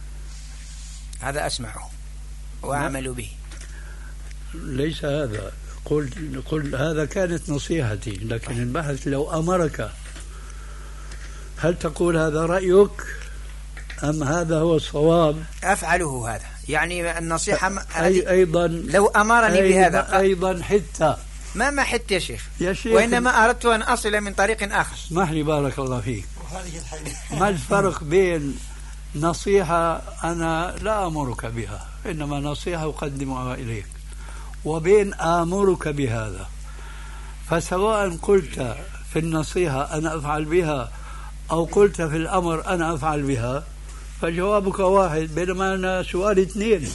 هذا أسمعه وأعمل به. ليس هذا، قل هذا كانت نصيحتي، لكن البحث لو أمرك هل تقول هذا رأيك أم هذا هو الصواب؟ أفعله هذا، يعني النصيحة أيضا لو أمرني بهذا أيضا حتى ما حت يا شيخ، شيخ، وإنما أردت أن أصل من طريق آخر. اسمح لي بارك الله فيك، ما الفرق بين نصيحة أنا لا أمرك بها إنما نصيحة أقدمها إليك وبين آمرك بهذا؟ فسواء قلت في النصيحة أنا أفعل بها أو قلت في الأمر أنا أفعل بها فجوابك واحد، بينما أنا سؤال اثنين.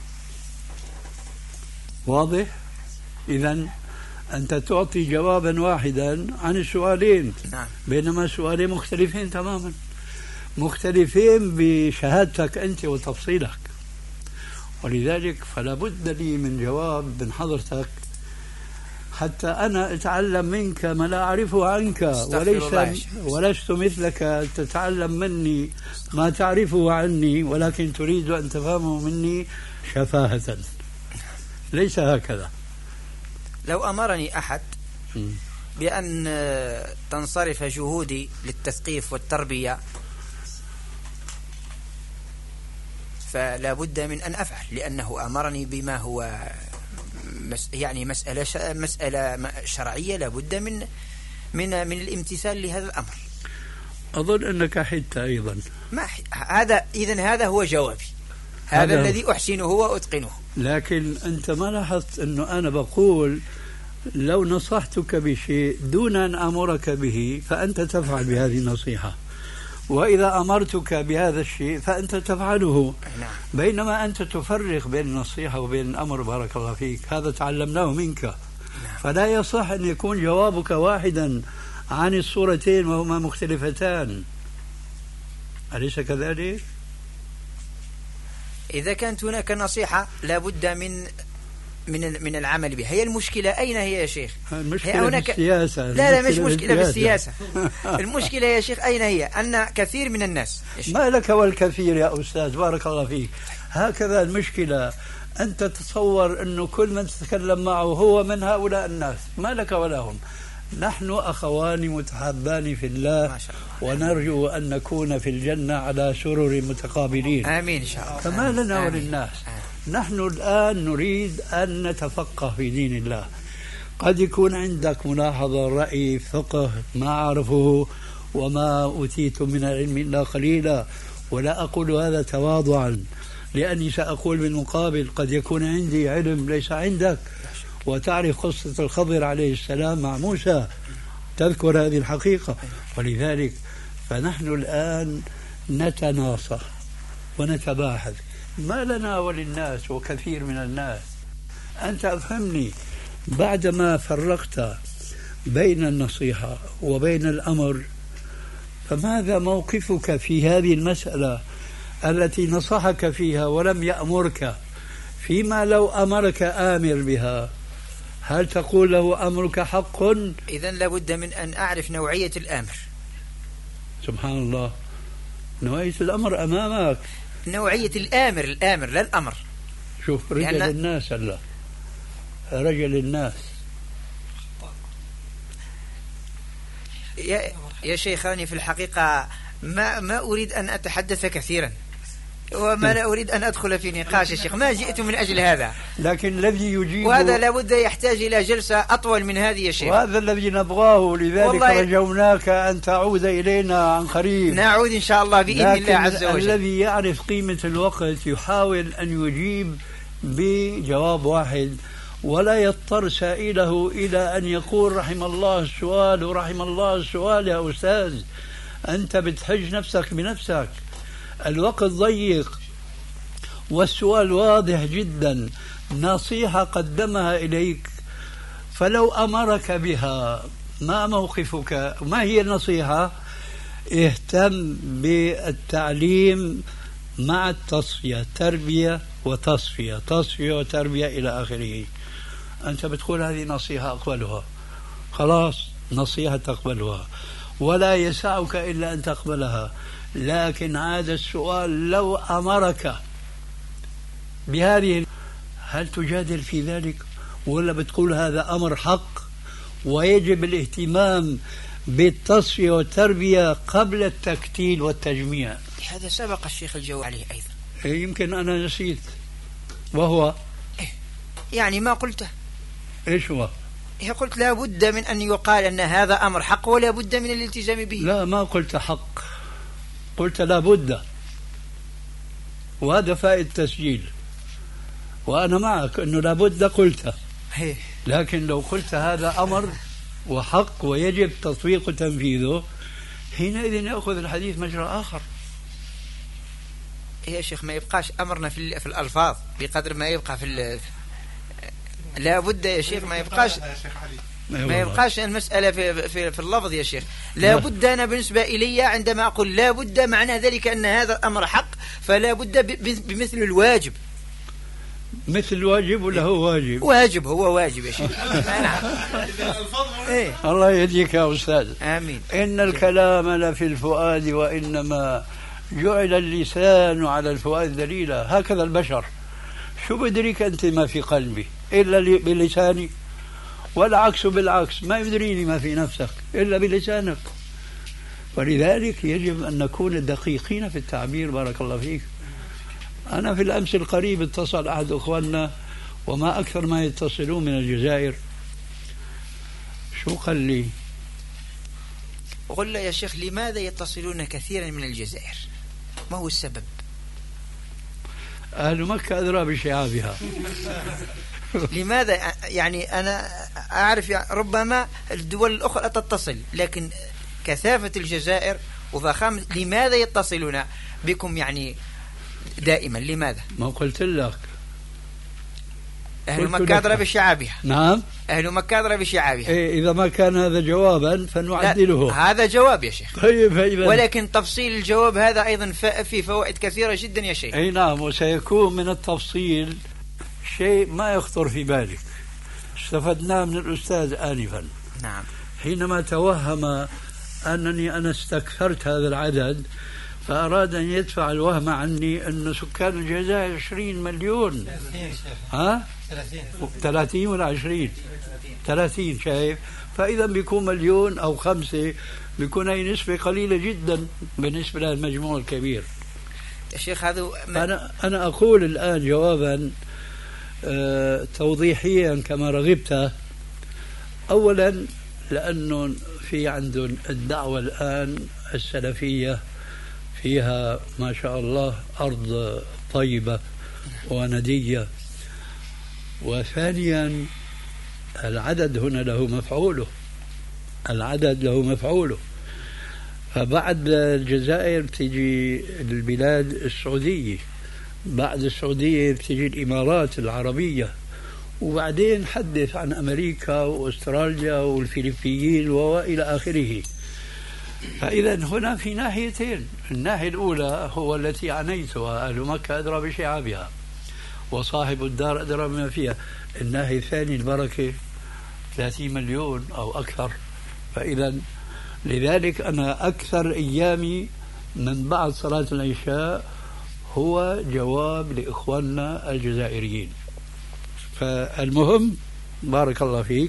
واضح؟ إذن أنت تعطي جوابا واحدا عن السؤالين، بينما سؤالين مختلفين تماما، مختلفين بشهادتك أنت وتفصيلك. ولذلك فلا بد لي من جواب من حضرتك حتى أنا أتعلم منك ما لا أعرفه عنك، ولست مثلك تتعلم مني ما تعرفه عني ولكن تريد أن تفهمه مني شفاهة. ليس هكذا. لو أمرني أحد بأن تنصرف جهودي للتثقيف والتربية فلا بد من أن أفعل، لأنه أمرني بما هو يعني مسألة شرعية، لا بد من الامتثال لهذا الأمر. أظن أنك حدت أيضا. ما هذا هو جوابي، هذا الذي أحسنه وأتقنه. لكن أنت ما لاحظت أنه أنا بقول لو نصحتك بشيء دون أن أمرك به فأنت تفعل بهذه النصيحة، وإذا أمرتك بهذا الشيء فأنت تفعله. بينما أنت تفرق بين النصيحة وبين الأمر. بارك الله فيك، هذا تعلمناه منك. فلا يصح أن يكون جوابك واحدا عن الصورتين وهما مختلفتان. أليس كذلك؟ إذا كانت هناك نصيحة لا بد من العمل بها. هي المشكلة أين هي يا شيخ؟ المشكلة بالسياسة. لا مش مشكلة بالسياسة. المشكلة يا شيخ أين هي؟ أن كثير من الناس ما لك والكثير يا أستاذ بارك الله فيك. هكذا المشكلة. أنت تتصور أنه كل من تتكلم معه هو من هؤلاء الناس، ما لك ولا هم. نحن أخوان متحابان في الله ونرجو أن نكون في الجنة على سرر متقابلين. آمين إن شاء الله. فما لنا وللناس. نحن الآن نريد أن نتفقه في دين الله. قد يكون عندك ملاحظة، رأي، فقه ما أعرفه وما أوتيت من العلم إلا قليلا، ولا أقول هذا تواضعا لأني سأقول بالمقابل قد يكون عندي علم ليس عندك، وتعرف قصة الخضر عليه السلام مع موسى، تذكر هذه الحقيقة. ولذلك فنحن الآن نتناصح ونتباحث، ما لنا وللناس وكثير من الناس. أنت أفهمني، بعدما فرقت بين النصيحة وبين الأمر فماذا موقفك في هذه المسألة التي نصحك فيها ولم يأمرك؟ فيما لو أمرك آمر بها هل تقول له أمرك حق؟ إذن لابد من أن أعرف نوعية الآمر. سبحان الله، نوعية الأمر أمامك. نوعية الآمر لا الأمر. شوف رجل الناس هلا، رجل الناس يا شيخاني، في الحقيقة ما أريد أن أتحدث كثيرا وما لا أريد أن أدخل في نقاش يا شيخ، ما جئت من أجل هذا. لكن الذي يجيب، وهذا لابد يحتاج إلى جلسة أطول من هذه يا شيخ، وهذا الذي نبغاه. لذلك رجوناك أن تعود إلينا عن قريب. نعود إن شاء الله بإذن الله عز وجل. الذي يعرف قيمة الوقت يحاول أن يجيب بجواب واحد ولا يضطر سائله إلى أن يقول رحم الله السؤال ورحم الله السؤال. يا أستاذ أنت بتحج نفسك بنفسك، الوقت ضيق والسؤال واضح جدا، نصيحة قدمها إليك، فلو أمرك بها ما موقفك؟ ما هي النصيحة؟ اهتم بالتعليم مع التصفية، تربية وتصفية، تصفية وتربية إلى آخره. أنت بتقول هذه نصيحة أقبلها، خلاص نصيحة تقبلها ولا يسعك إلا أن تقبلها. لكن عاد السؤال لو أمرك بهذه، هل تجادل في ذلك ولا بتقول هذا أمر حق ويجب الاهتمام بالتصفية والتربية قبل التكتيل والتجميع؟ هذا سبق الشيخ الجواب عليه أيضا. يمكن أنا نسيت. وهو يعني ما قلته. إيش هو؟ قلت لا بد من أن يقال أن هذا أمر حق ولا بد من الالتزام به. لا، ما قلت حق، قلت لا بد، وهذا فائد تسجيل، وأنا معك أنه لا بد قلته. لكن لو قلت هذا أمر وحق ويجب تطبيق وتنفيذه، حينئذ يأخذ الحديث مجرى آخر. يا شيخ ما يبقاش أمرنا في الألفاظ بقدر ما يبقى في لا بد يا شيخ، ما يبقاش المسألة في اللفظ يا شيخ. لا بد أنا بالنسبة إلي عندما أقول لا بد معنى ذلك أن هذا الأمر حق، فلا بد بمثل الواجب. مثل الواجب ولا هو واجب؟ واجب، هو واجب يا شيخ. الله يهديك يا أستاذ. آمين. إن الكلام لفي الفؤاد وإنما جعل اللسان على الفؤاد دليلا. هكذا البشر، شو بدريك أنت ما في قلبي إلا بلساني، والعكس بالعكس، ما يدريني ما في نفسك إلا بلسانك. ولذلك يجب أن نكون دقيقين في التعبير. بارك الله فيك. أنا في الأمس القريب اتصل أحد أخواننا، وما أكثر ما يتصلون من الجزائر، شو قال لي؟ قل له يا شيخ لماذا يتصلون كثيرا من الجزائر؟ ما هو السبب؟ أهل مكة أدرى بشعابها. لماذا؟ يعني أنا أعرف ربما الدول الأخرى تتصل، لكن كثافة الجزائر وضخامة، لماذا يتصلون بكم يعني دائما؟ لماذا؟ ما قلت لك أهل مكة أدرى بشعابها. نعم، أهل مكة أدرى بشعابها. إيه، إذا ما كان هذا جوابا فنعدله. هذا جواب يا شيخ. طيب، ولكن تفصيل الجواب هذا أيضا فيه فوائد كثيرة جدا يا شيخ. أي نعم، وسيكون من التفصيل شيء ما يخطر في بالك، استفدناه من الأستاذ آنفا. نعم. حينما توهم أنني أنا استكثرت هذا العدد، فأراد أن يدفع الوهم عني أن سكان الجزائر 20 مليون. 30 ولا 20؟ 30. شايف؟ فإذا بيكون مليون أو 5، بيكون هي نسبة قليلة جدا بالنسبة للمجموع الكبير. يا شيخ هذا أنا أقول الآن جوابا توضيحيا كما رغبت. أولا لأنه في عندهم الدعوة الآن السلفية فيها ما شاء الله أرض طيبة وندية. وثانيا العدد هنا له مفعوله، العدد له مفعوله. فبعد الجزائر بتيجي البلاد السعودية، بعد السعودية بتيجي الإمارات العربية، وبعدين حدث عن أمريكا وأستراليا والفلبين وإلى آخره. فإذا هنا في ناحيتين، الناحية الأولى هو التي عنيتها، أهل مكة أدرى بشعابها وصاحب الدار أدرى بما فيها. الناحية الثانية البركة 30 مليون أو أكثر. فإذا لذلك أنا أكثر أيامي من بعد صلاة العشاء هو جواب لإخواننا الجزائريين. فالمهم بارك الله فيك،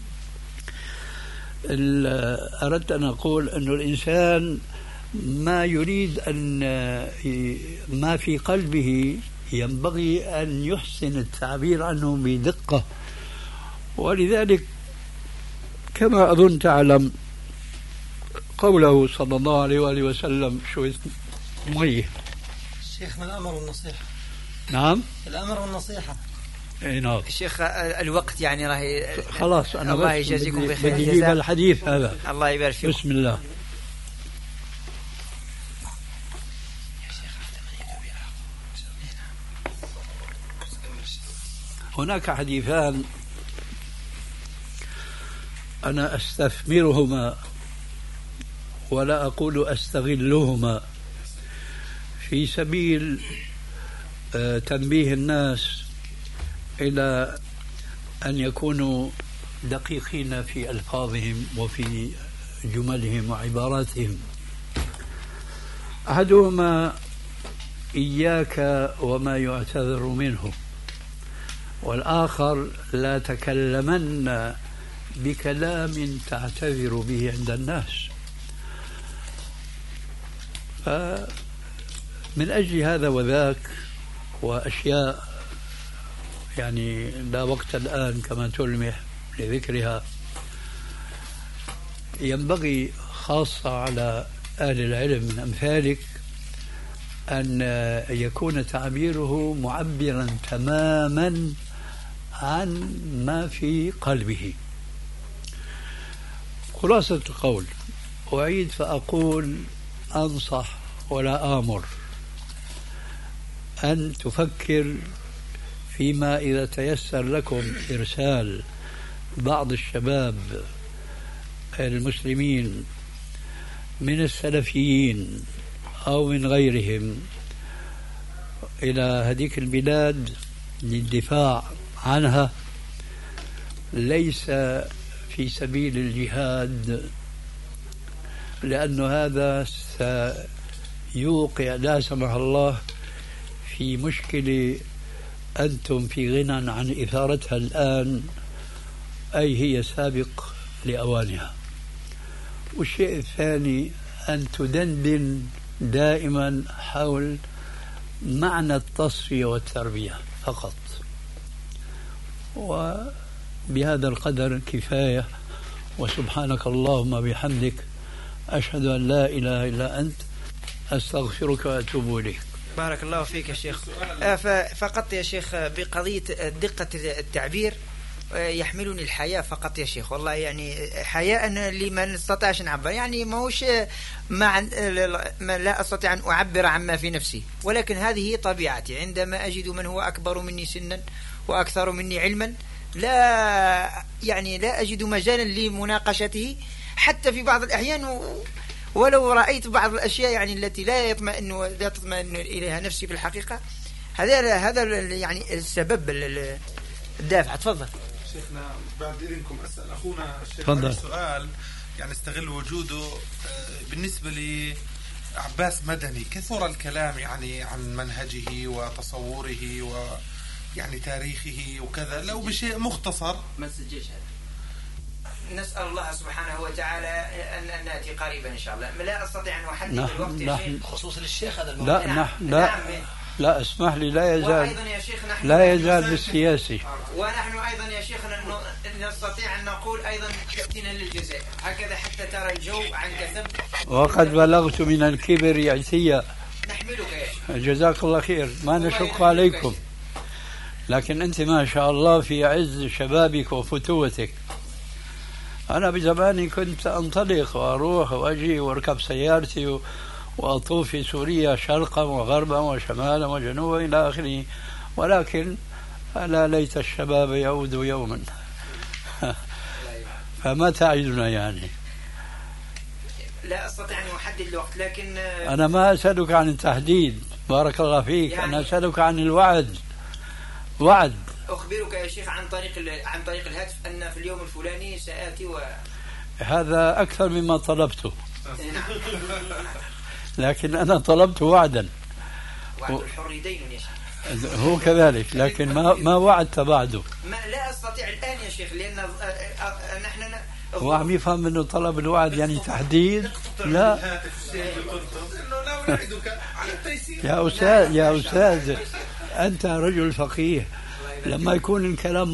أردت أن أقول أن الإنسان ما يريد أن ما في قلبه ينبغي أن يحسن التعبير عنه بدقة. ولذلك كما أظن تعلم قوله صلى الله عليه وآله وسلم شو اسمه؟ الشيخ من الأمر والنصيحة. نعم، الأمر والنصيحة. نعم. الشيخ الوقت يعني راهي خلاص أنا الله بس يجازيكم بدي بخير أجيب الجزاء. الحديث هذا. الله يبارك فيكم. بسم الله. هناك حديثان أنا أستثمرهما ولا أقول أستغلهما في سبيل تنبيه الناس إلى أن يكونوا دقيقين في ألفاظهم وفي جملهم وعباراتهم. أحدهما إياك وما يعتذر منه، والآخر لا تكلمن بكلام تعتذر به عند الناس. فمن أجل هذا وذاك وأشياء يعني لا وقت الآن كما تلمح لذكرها، ينبغي خاصة على أهل العلم من أمثالك أن يكون تعبيره معبرا تماما عن ما في قلبه. خلاصة القول، أعيد فأقول أنصح ولا آمر أن تفكر فيما إذا تيسر لكم إرسال بعض الشباب المسلمين من السلفيين أو من غيرهم إلى هذيك البلاد للدفاع عنها، ليس في سبيل الجهاد، لأن هذا سيوقع لا سمح الله في مشكلة أنتم في غنى عن إثارتها الآن، أي هي سابق لأوانها. والشيء الثاني أن تدندن دائما حول معنى التصفية والتربية فقط، وبهذا القدر كفاية. وسبحانك اللهم بحمدك، أشهد أن لا إله إلا أنت، أستغفرك وأتوب إليك. بارك الله فيك يا شيخ. فقط يا شيخ بقضية دقة التعبير يحملني الحياء فقط يا شيخ، والله يعني حياء اللي ما نستطيعش نعبر، يعني ما هوش ما لا أستطيع أن أعبر عما في نفسي، ولكن هذه طبيعتي. عندما أجد من هو أكبر مني سنا وأكثر مني علما لا أجد مجالا لمناقشته يعني في بعض الأحيان، ولو رأيت بعض الأشياء يعني التي لا تطمئن إليها نفسي في الحقيقة. هذا يعني السبب الدافع. تفضل شيخنا، بعد إذنكم أسأل أخونا الشيخ تفضل. سؤال يعني استغل وجوده. بالنسبة لعباس مدني كثر الكلام يعني عن منهجه وتصوره ويعني تاريخه وكذا، لو بشيء مختصر. ما تسجلش هذا. نسأل الله سبحانه وتعالى أن نأتي قريبا إن شاء الله. لا أستطيع أن أحدد الوقت يا شيخ خصوصا للشيخ هذا الموضوع. لا اسمح لي، لا يزال بالسياسي. ونحن أيضا يا شيخنا نستطيع أن نقول أيضا تأتينا للجزائر هكذا حتى ترى الجو عن كثب. وقد بلغت من الكبر عتيا. نحملك يا شيخ. جزاك الله خير، ما نشق عليكم، لكن أنت ما شاء الله في عز شبابك وفتوتك. أنا بزماني كنت أنطلق وأروح وأجي وأركب سيارتي وأطوف في سوريا شرقا وغربا وشمالا وجنوبا إلى آخره، ولكن ألا ليت الشباب يعود يوما. فما تعدنا يعني؟ لا أستطيع أن أحدد الوقت، لكن أنا ما أسألك عن التحديد، بارك الله فيك، يعني أنا أسألك عن الوعد. وعد. أخبرك يا شيخ عن طريق الهاتف أن في اليوم الفلاني سآتي هذا أكثر مما طلبته. لكن أنا طلبت وعدا. وعد الحر دين يا شيخ. هو كذلك، لكن ما وعدت بعده. لا أستطيع الآن يا شيخ، لأن نحن هو عم يفهم أنه طلب الوعد يعني تحديد. لا يا أستاذ أنت رجل فقيه، لما يكون الكلام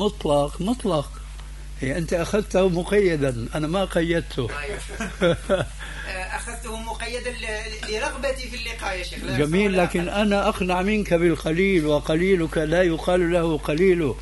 مطلق، أنت أخذته مقيدا، أنا ما قيدته. أخذته مقيدا لرغبتي في اللقاء يا شيخ. جميل، لكن أنا أقنع منك بالقليل، وقليلك لا يقال له قليله.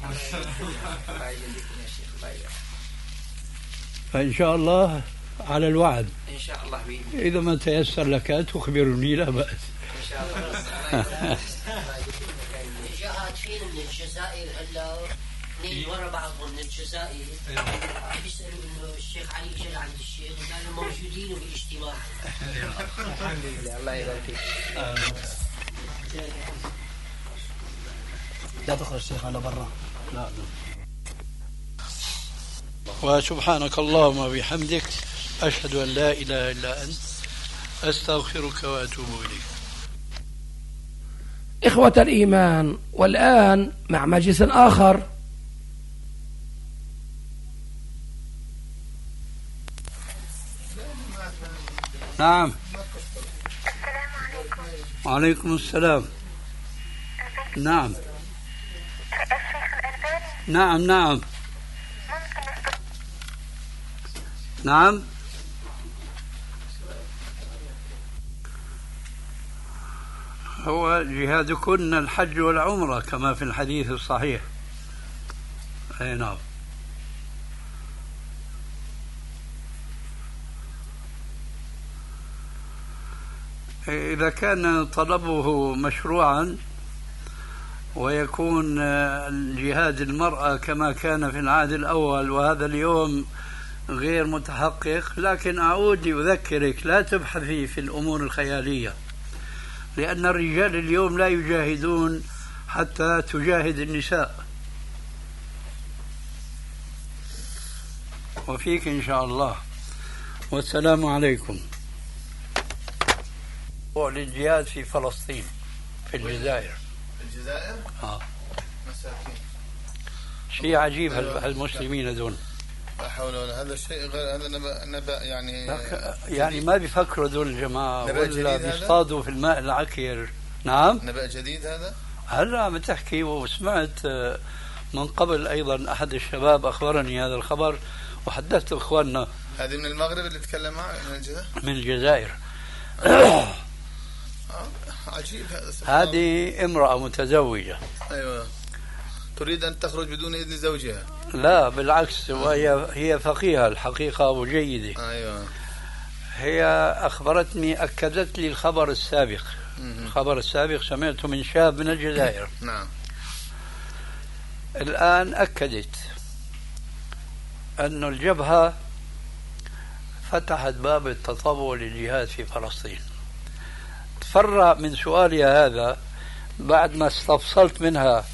فإن شاء الله على الوعد، إن شاء الله بإذن. إذا ما تيسر لك تخبرني لا بأس. إن شاء الله. جاءت فين من الجزائر هلا اثنين ورا بعضهم من الجزائر بيسألوا انه الشيخ علي جاي عند الشيخ قالوا موجودين بالاجتماع. الحمد لله، الله يبارك فيك. لا تخرج الشيخ على برا. لا. وسبحانك اللهم وبحمدك أشهد أن لا إله إلا أنت أستغفرك وأتوب إليك. إخوة الإيمان، والآن مع مجلس آخر. نعم. وعليكم السلام. نعم. نعم نعم نعم. هو جهادكن الحج والعمرة كما في الحديث الصحيح. أي نعم. إذا كان طلبه مشروعا ويكون الجهاد المرأة كما كان في العهد الأول وهذا اليوم غير متحقق، لكن أعود لأذكرك لا تبحثي في الأمور الخيالية، لأن الرجال اليوم لا يجاهدون حتى تجاهد النساء. وفيك إن شاء الله. والسلام عليكم. للجهاد في فلسطين في الجزائر. الجزائر؟ مساكين. شيء عجيب هالمسلمين هذول. لا حول ولا، هذا شيء غير، هذا نبأ يعني ما بيفكروا ذول الجماعة ولا بيصطادوا في الماء العكر. نعم. نبأ جديد هذا؟ هلا عم تحكي، وسمعت من قبل أيضا أحد الشباب أخبرني هذا الخبر، وحدثت إخواننا. هذه من المغرب اللي تكلم معه من الجزائر؟ من الجزائر. عجيب هذا. هذه امرأة متزوجة. أيوة. تريد أن تخرج بدون إذن زوجها؟ لا بالعكس، وهي فقيهة الحقيقة وجيدة. أيوة. هي أخبرتني، أكدت لي الخبر السابق. الخبر السابق سمعته من شاب من الجزائر. نعم. الآن أكدت أن الجبهة فتحت باب التطوع للجهاد في فلسطين. تفرع من سؤالي هذا بعد ما استفصلت منها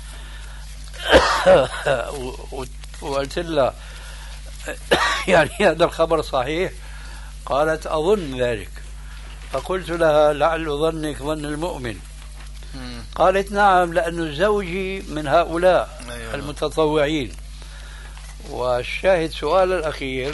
وقلت لها يعني هذا الخبر صحيح؟ قالت أظن ذلك. فقلت لها لعل ظنك ظن المؤمن. قالت نعم، لأن زوجي من هؤلاء المتطوعين. والشاهد سؤال الأخير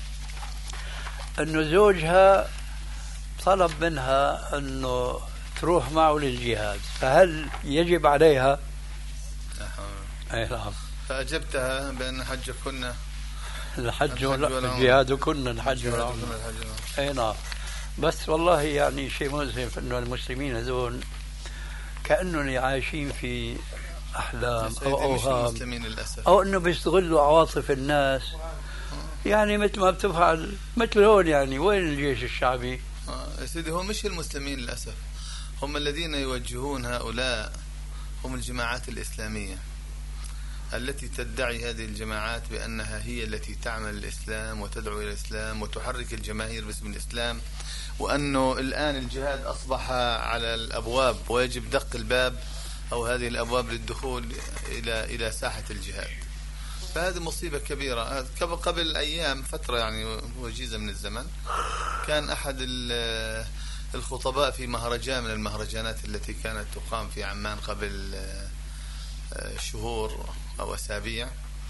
أنه زوجها طلب منها أنه تروح معه للجهاد، فهل يجب عليها؟ أي نعم. فأجبتها بأن حجكن الحج والجهاد كن الحج والعمرة. أي نعم. بس والله يعني شيء مؤسف أنه المسلمين هذول كأنهم عايشين في أحلام أو أوهام، أو أنه بيستغلوا عواطف الناس. يعني مثل ما بتفعل مثل هون. يعني وين الجيش الشعبي؟ يا سيدي هو مش المسلمين للأسف، هم الذين يوجهون هؤلاء، هم الجماعات الإسلامية التي تدعي هذه الجماعات بأنها هي التي تعمل الإسلام وتدعو إلى الإسلام وتحرك الجماهير باسم الإسلام، وأنه الآن الجهاد أصبح على الأبواب ويجب دق الباب أو هذه الأبواب للدخول إلى ساحة الجهاد. فهذه مصيبة كبيرة. قبل أيام فترة يعني وجيزة من الزمن كان أحد الخطباء في مهرجان من المهرجانات التي كانت تقام في عمان قبل شهور أو أسابيع،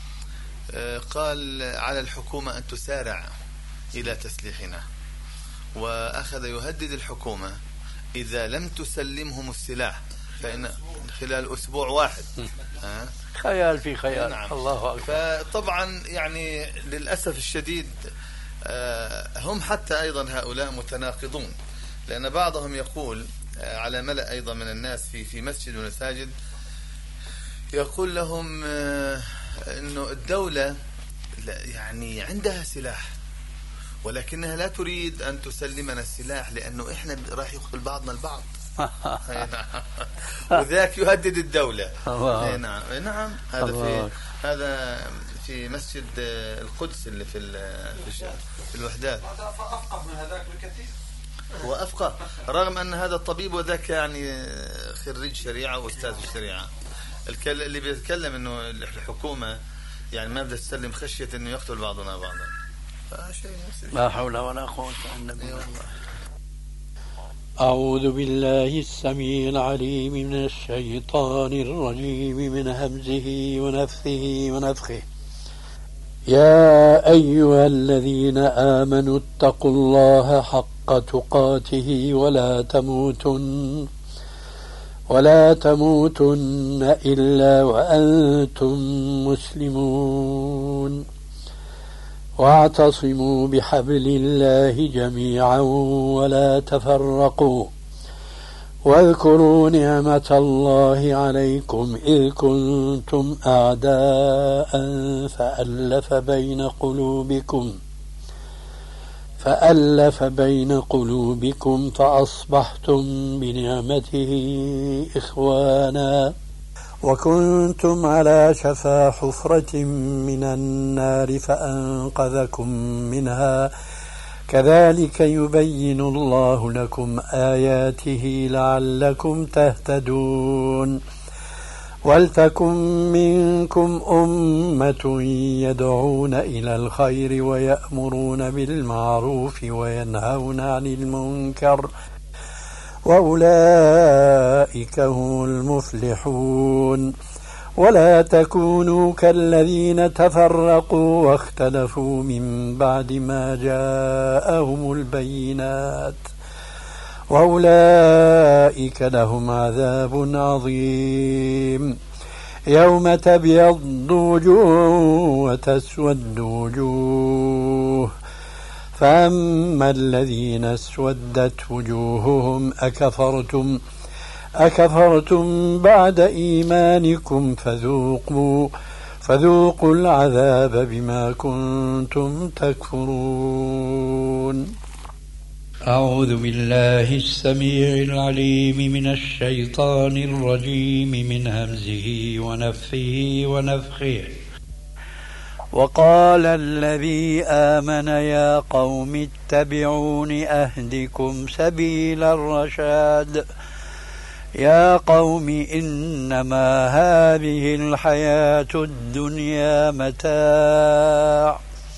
قال على الحكومة أن تسارع إلى تسليحنا، وأخذ يهدد الحكومة إذا لم تسلمهم السلاح فإن خلال أسبوع واحد. خيال في خيال. نعم. الله أكبر. فطبعا يعني للأسف الشديد هم حتى أيضا هؤلاء متناقضون، لأن بعضهم يقول على ملأ أيضا من الناس في مسجد ومساجد، يقول لهم أنه الدولة يعني عندها سلاح ولكنها لا تريد أن تسلمنا السلاح لأنه إحنا راح يقتل بعضنا البعض. وذاك يهدد الدولة. نعم هذا في مسجد القدس اللي في الوحدات. أفقه من هذاك بكثير. وأفقه رغم أن هذا الطبيب وذاك يعني خريج شريعة وأستاذ الشريعة. اللي بيتكلم إنه الحكومة يعني ما بدها تسلم خشية إنه يقتل بعضنا بعضا. لا حول ولا قوة إلا بالله. أعوذ بالله السميع العليم من الشيطان الرجيم من همزه ونفثه ونفخه. يا أيها الذين آمنوا اتقوا الله حق تقاته ولا تموتن إلا وأنتم مسلمون. واعتصموا بحبل الله جميعا ولا تفرقوا. واذكروا نعمة الله عليكم إذ كنتم أعداء فألف بين قلوبكم فأصبحتم بنعمته إخوانا وكنتم على شفا حفرة من النار فأنقذكم منها كذلك يبين الله لكم آياته لعلكم تهتدون. ولتكن منكم أمة يدعون إلى الخير ويأمرون بالمعروف وينهون عن المنكر وأولئك هم المفلحون. ولا تكونوا كالذين تفرقوا واختلفوا من بعد ما جاءهم البينات وأولئك لهم عذاب عظيم. يوم تبيض وجوه وتسود وجوه فأما الذين اسودت وجوههم أكفرتم بعد إيمانكم فذوقوا العذاب بما كنتم تكفرون. أعوذ بالله السميع العليم من الشيطان الرجيم من همزه ونفثه ونفخه. وقال الذي آمن يا قوم اتبعون أهدكم سبيل الرشاد. يا قوم إنما هذه الحياة الدنيا متاع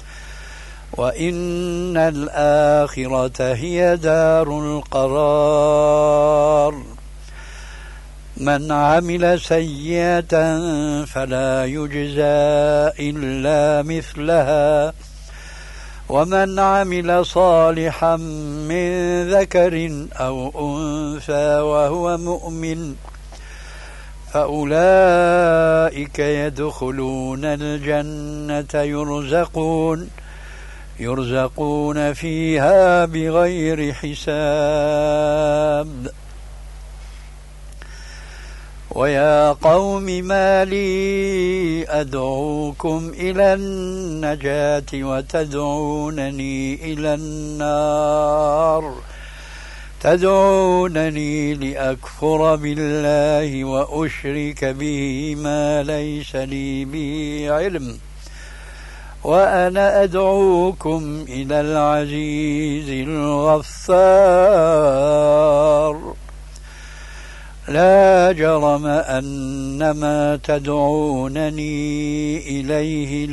وإن الآخرة هي دار القرار. من عمل سيئة فلا يجزى إلا مثلها ومن عمل صالحا من ذكر أو أنثى وهو مؤمن فأولئك يدخلون الجنة يرزقون فيها بغير حساب. ويا قوم ما لي أدعوكم إلى النجاة وتدعونني إلى النار تدعونني لأكفر بالله وأشرك به ما ليس لي به علم وأنا أدعوكم إلى العزيز الغفار. لا جرم أن ما تدعونني إليه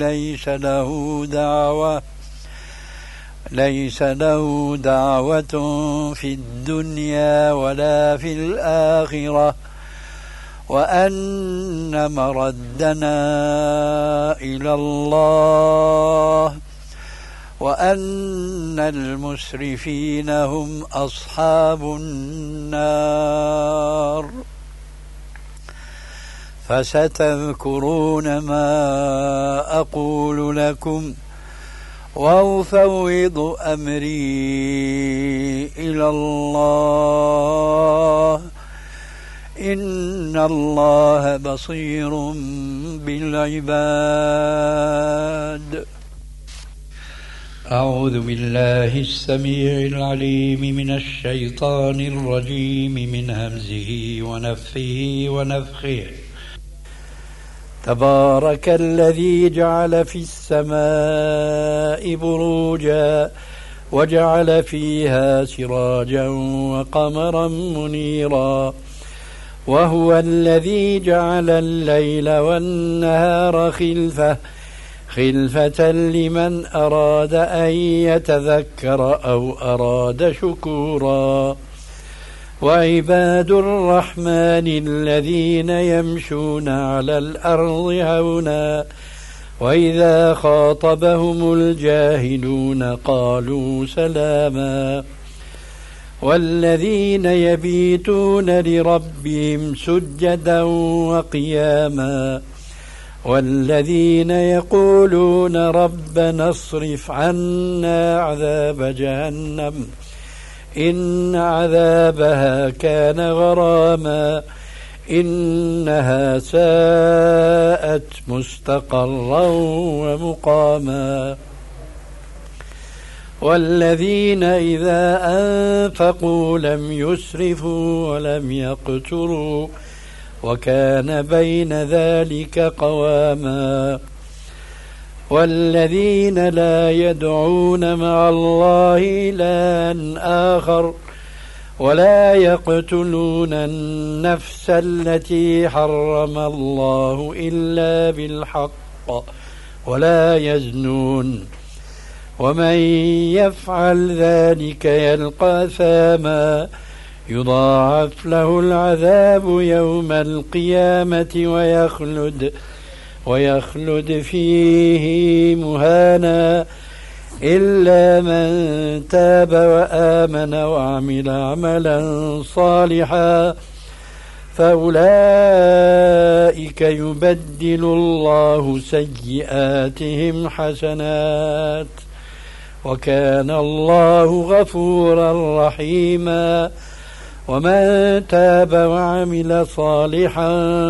ليس له دعوة في الدنيا ولا في الآخرة وأن مردنا إلى الله وأن المسرفين هم أصحاب النار. فستذكرون ما أقول لكم وأفوض أمري إلى الله إن الله بصير بالعباد. أعوذ بالله السميع العليم من الشيطان الرجيم من همزه ونفخه ونفخه. تبارك الذي جعل في السماء بروجا وجعل فيها سراجا وقمرا منيرا وهو الذي جعل الليل والنهار خلفة لمن أراد أن يتذكر أو أراد شكورا. وعباد الرحمن الذين يمشون على الأرض هونا وإذا خاطبهم الجاهلون قالوا سلاما. والذين يبيتون لربهم سجدا وقياما والذين يقولون ربنا اصرف عنا عذاب جهنم إن عذابها كان غراما إنها ساءت مستقرا ومقاما. والذين إذا أنفقوا لم يسرفوا ولم يقتروا وكان بين ذلك قواما. والذين لا يدعون مع الله إلها آخر ولا يقتلون النفس التي حرم الله إلا بالحق ولا يزنون ومن يفعل ذلك يلقى أثاما يضاعف له العذاب يوم القيامة ويخلد فيه مهانا إلا من تاب وآمن وعمل عملا صالحا فأولئك يبدل الله سيئاتهم حسنات وكان الله غفورا رحيما. ومن تاب وعمل صالحا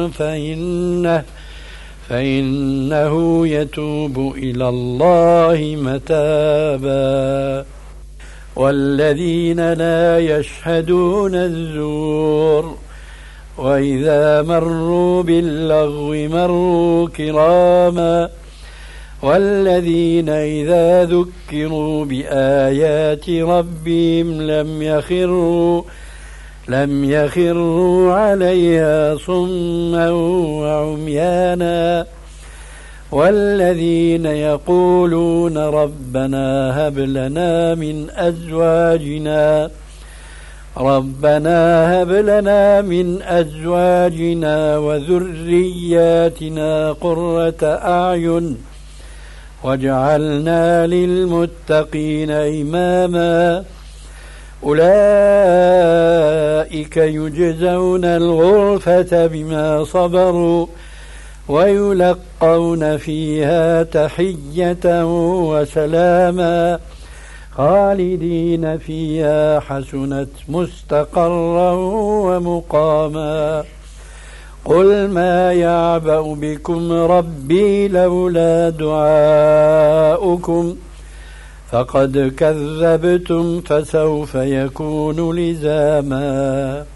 فإنه يتوب إلى الله متابا. والذين لا يشهدون الزور وإذا مروا باللغو مروا كراما. والذين إذا ذكروا بآيات ربهم لم يخروا عليها صما وعميانا. والذين يقولون ربنا هب لنا من أزواجنا وذرياتنا قرة أعين واجعلنا للمتقين إماما. أولئك يجزون الغرفة بما صبروا ويلقون فيها تحية وسلاما خالدين فيها حسنت مستقرا ومقاما. قل ما يعبأ بكم ربي لولا دعاؤكم فقد كذبتم فسوف يكون لزاما.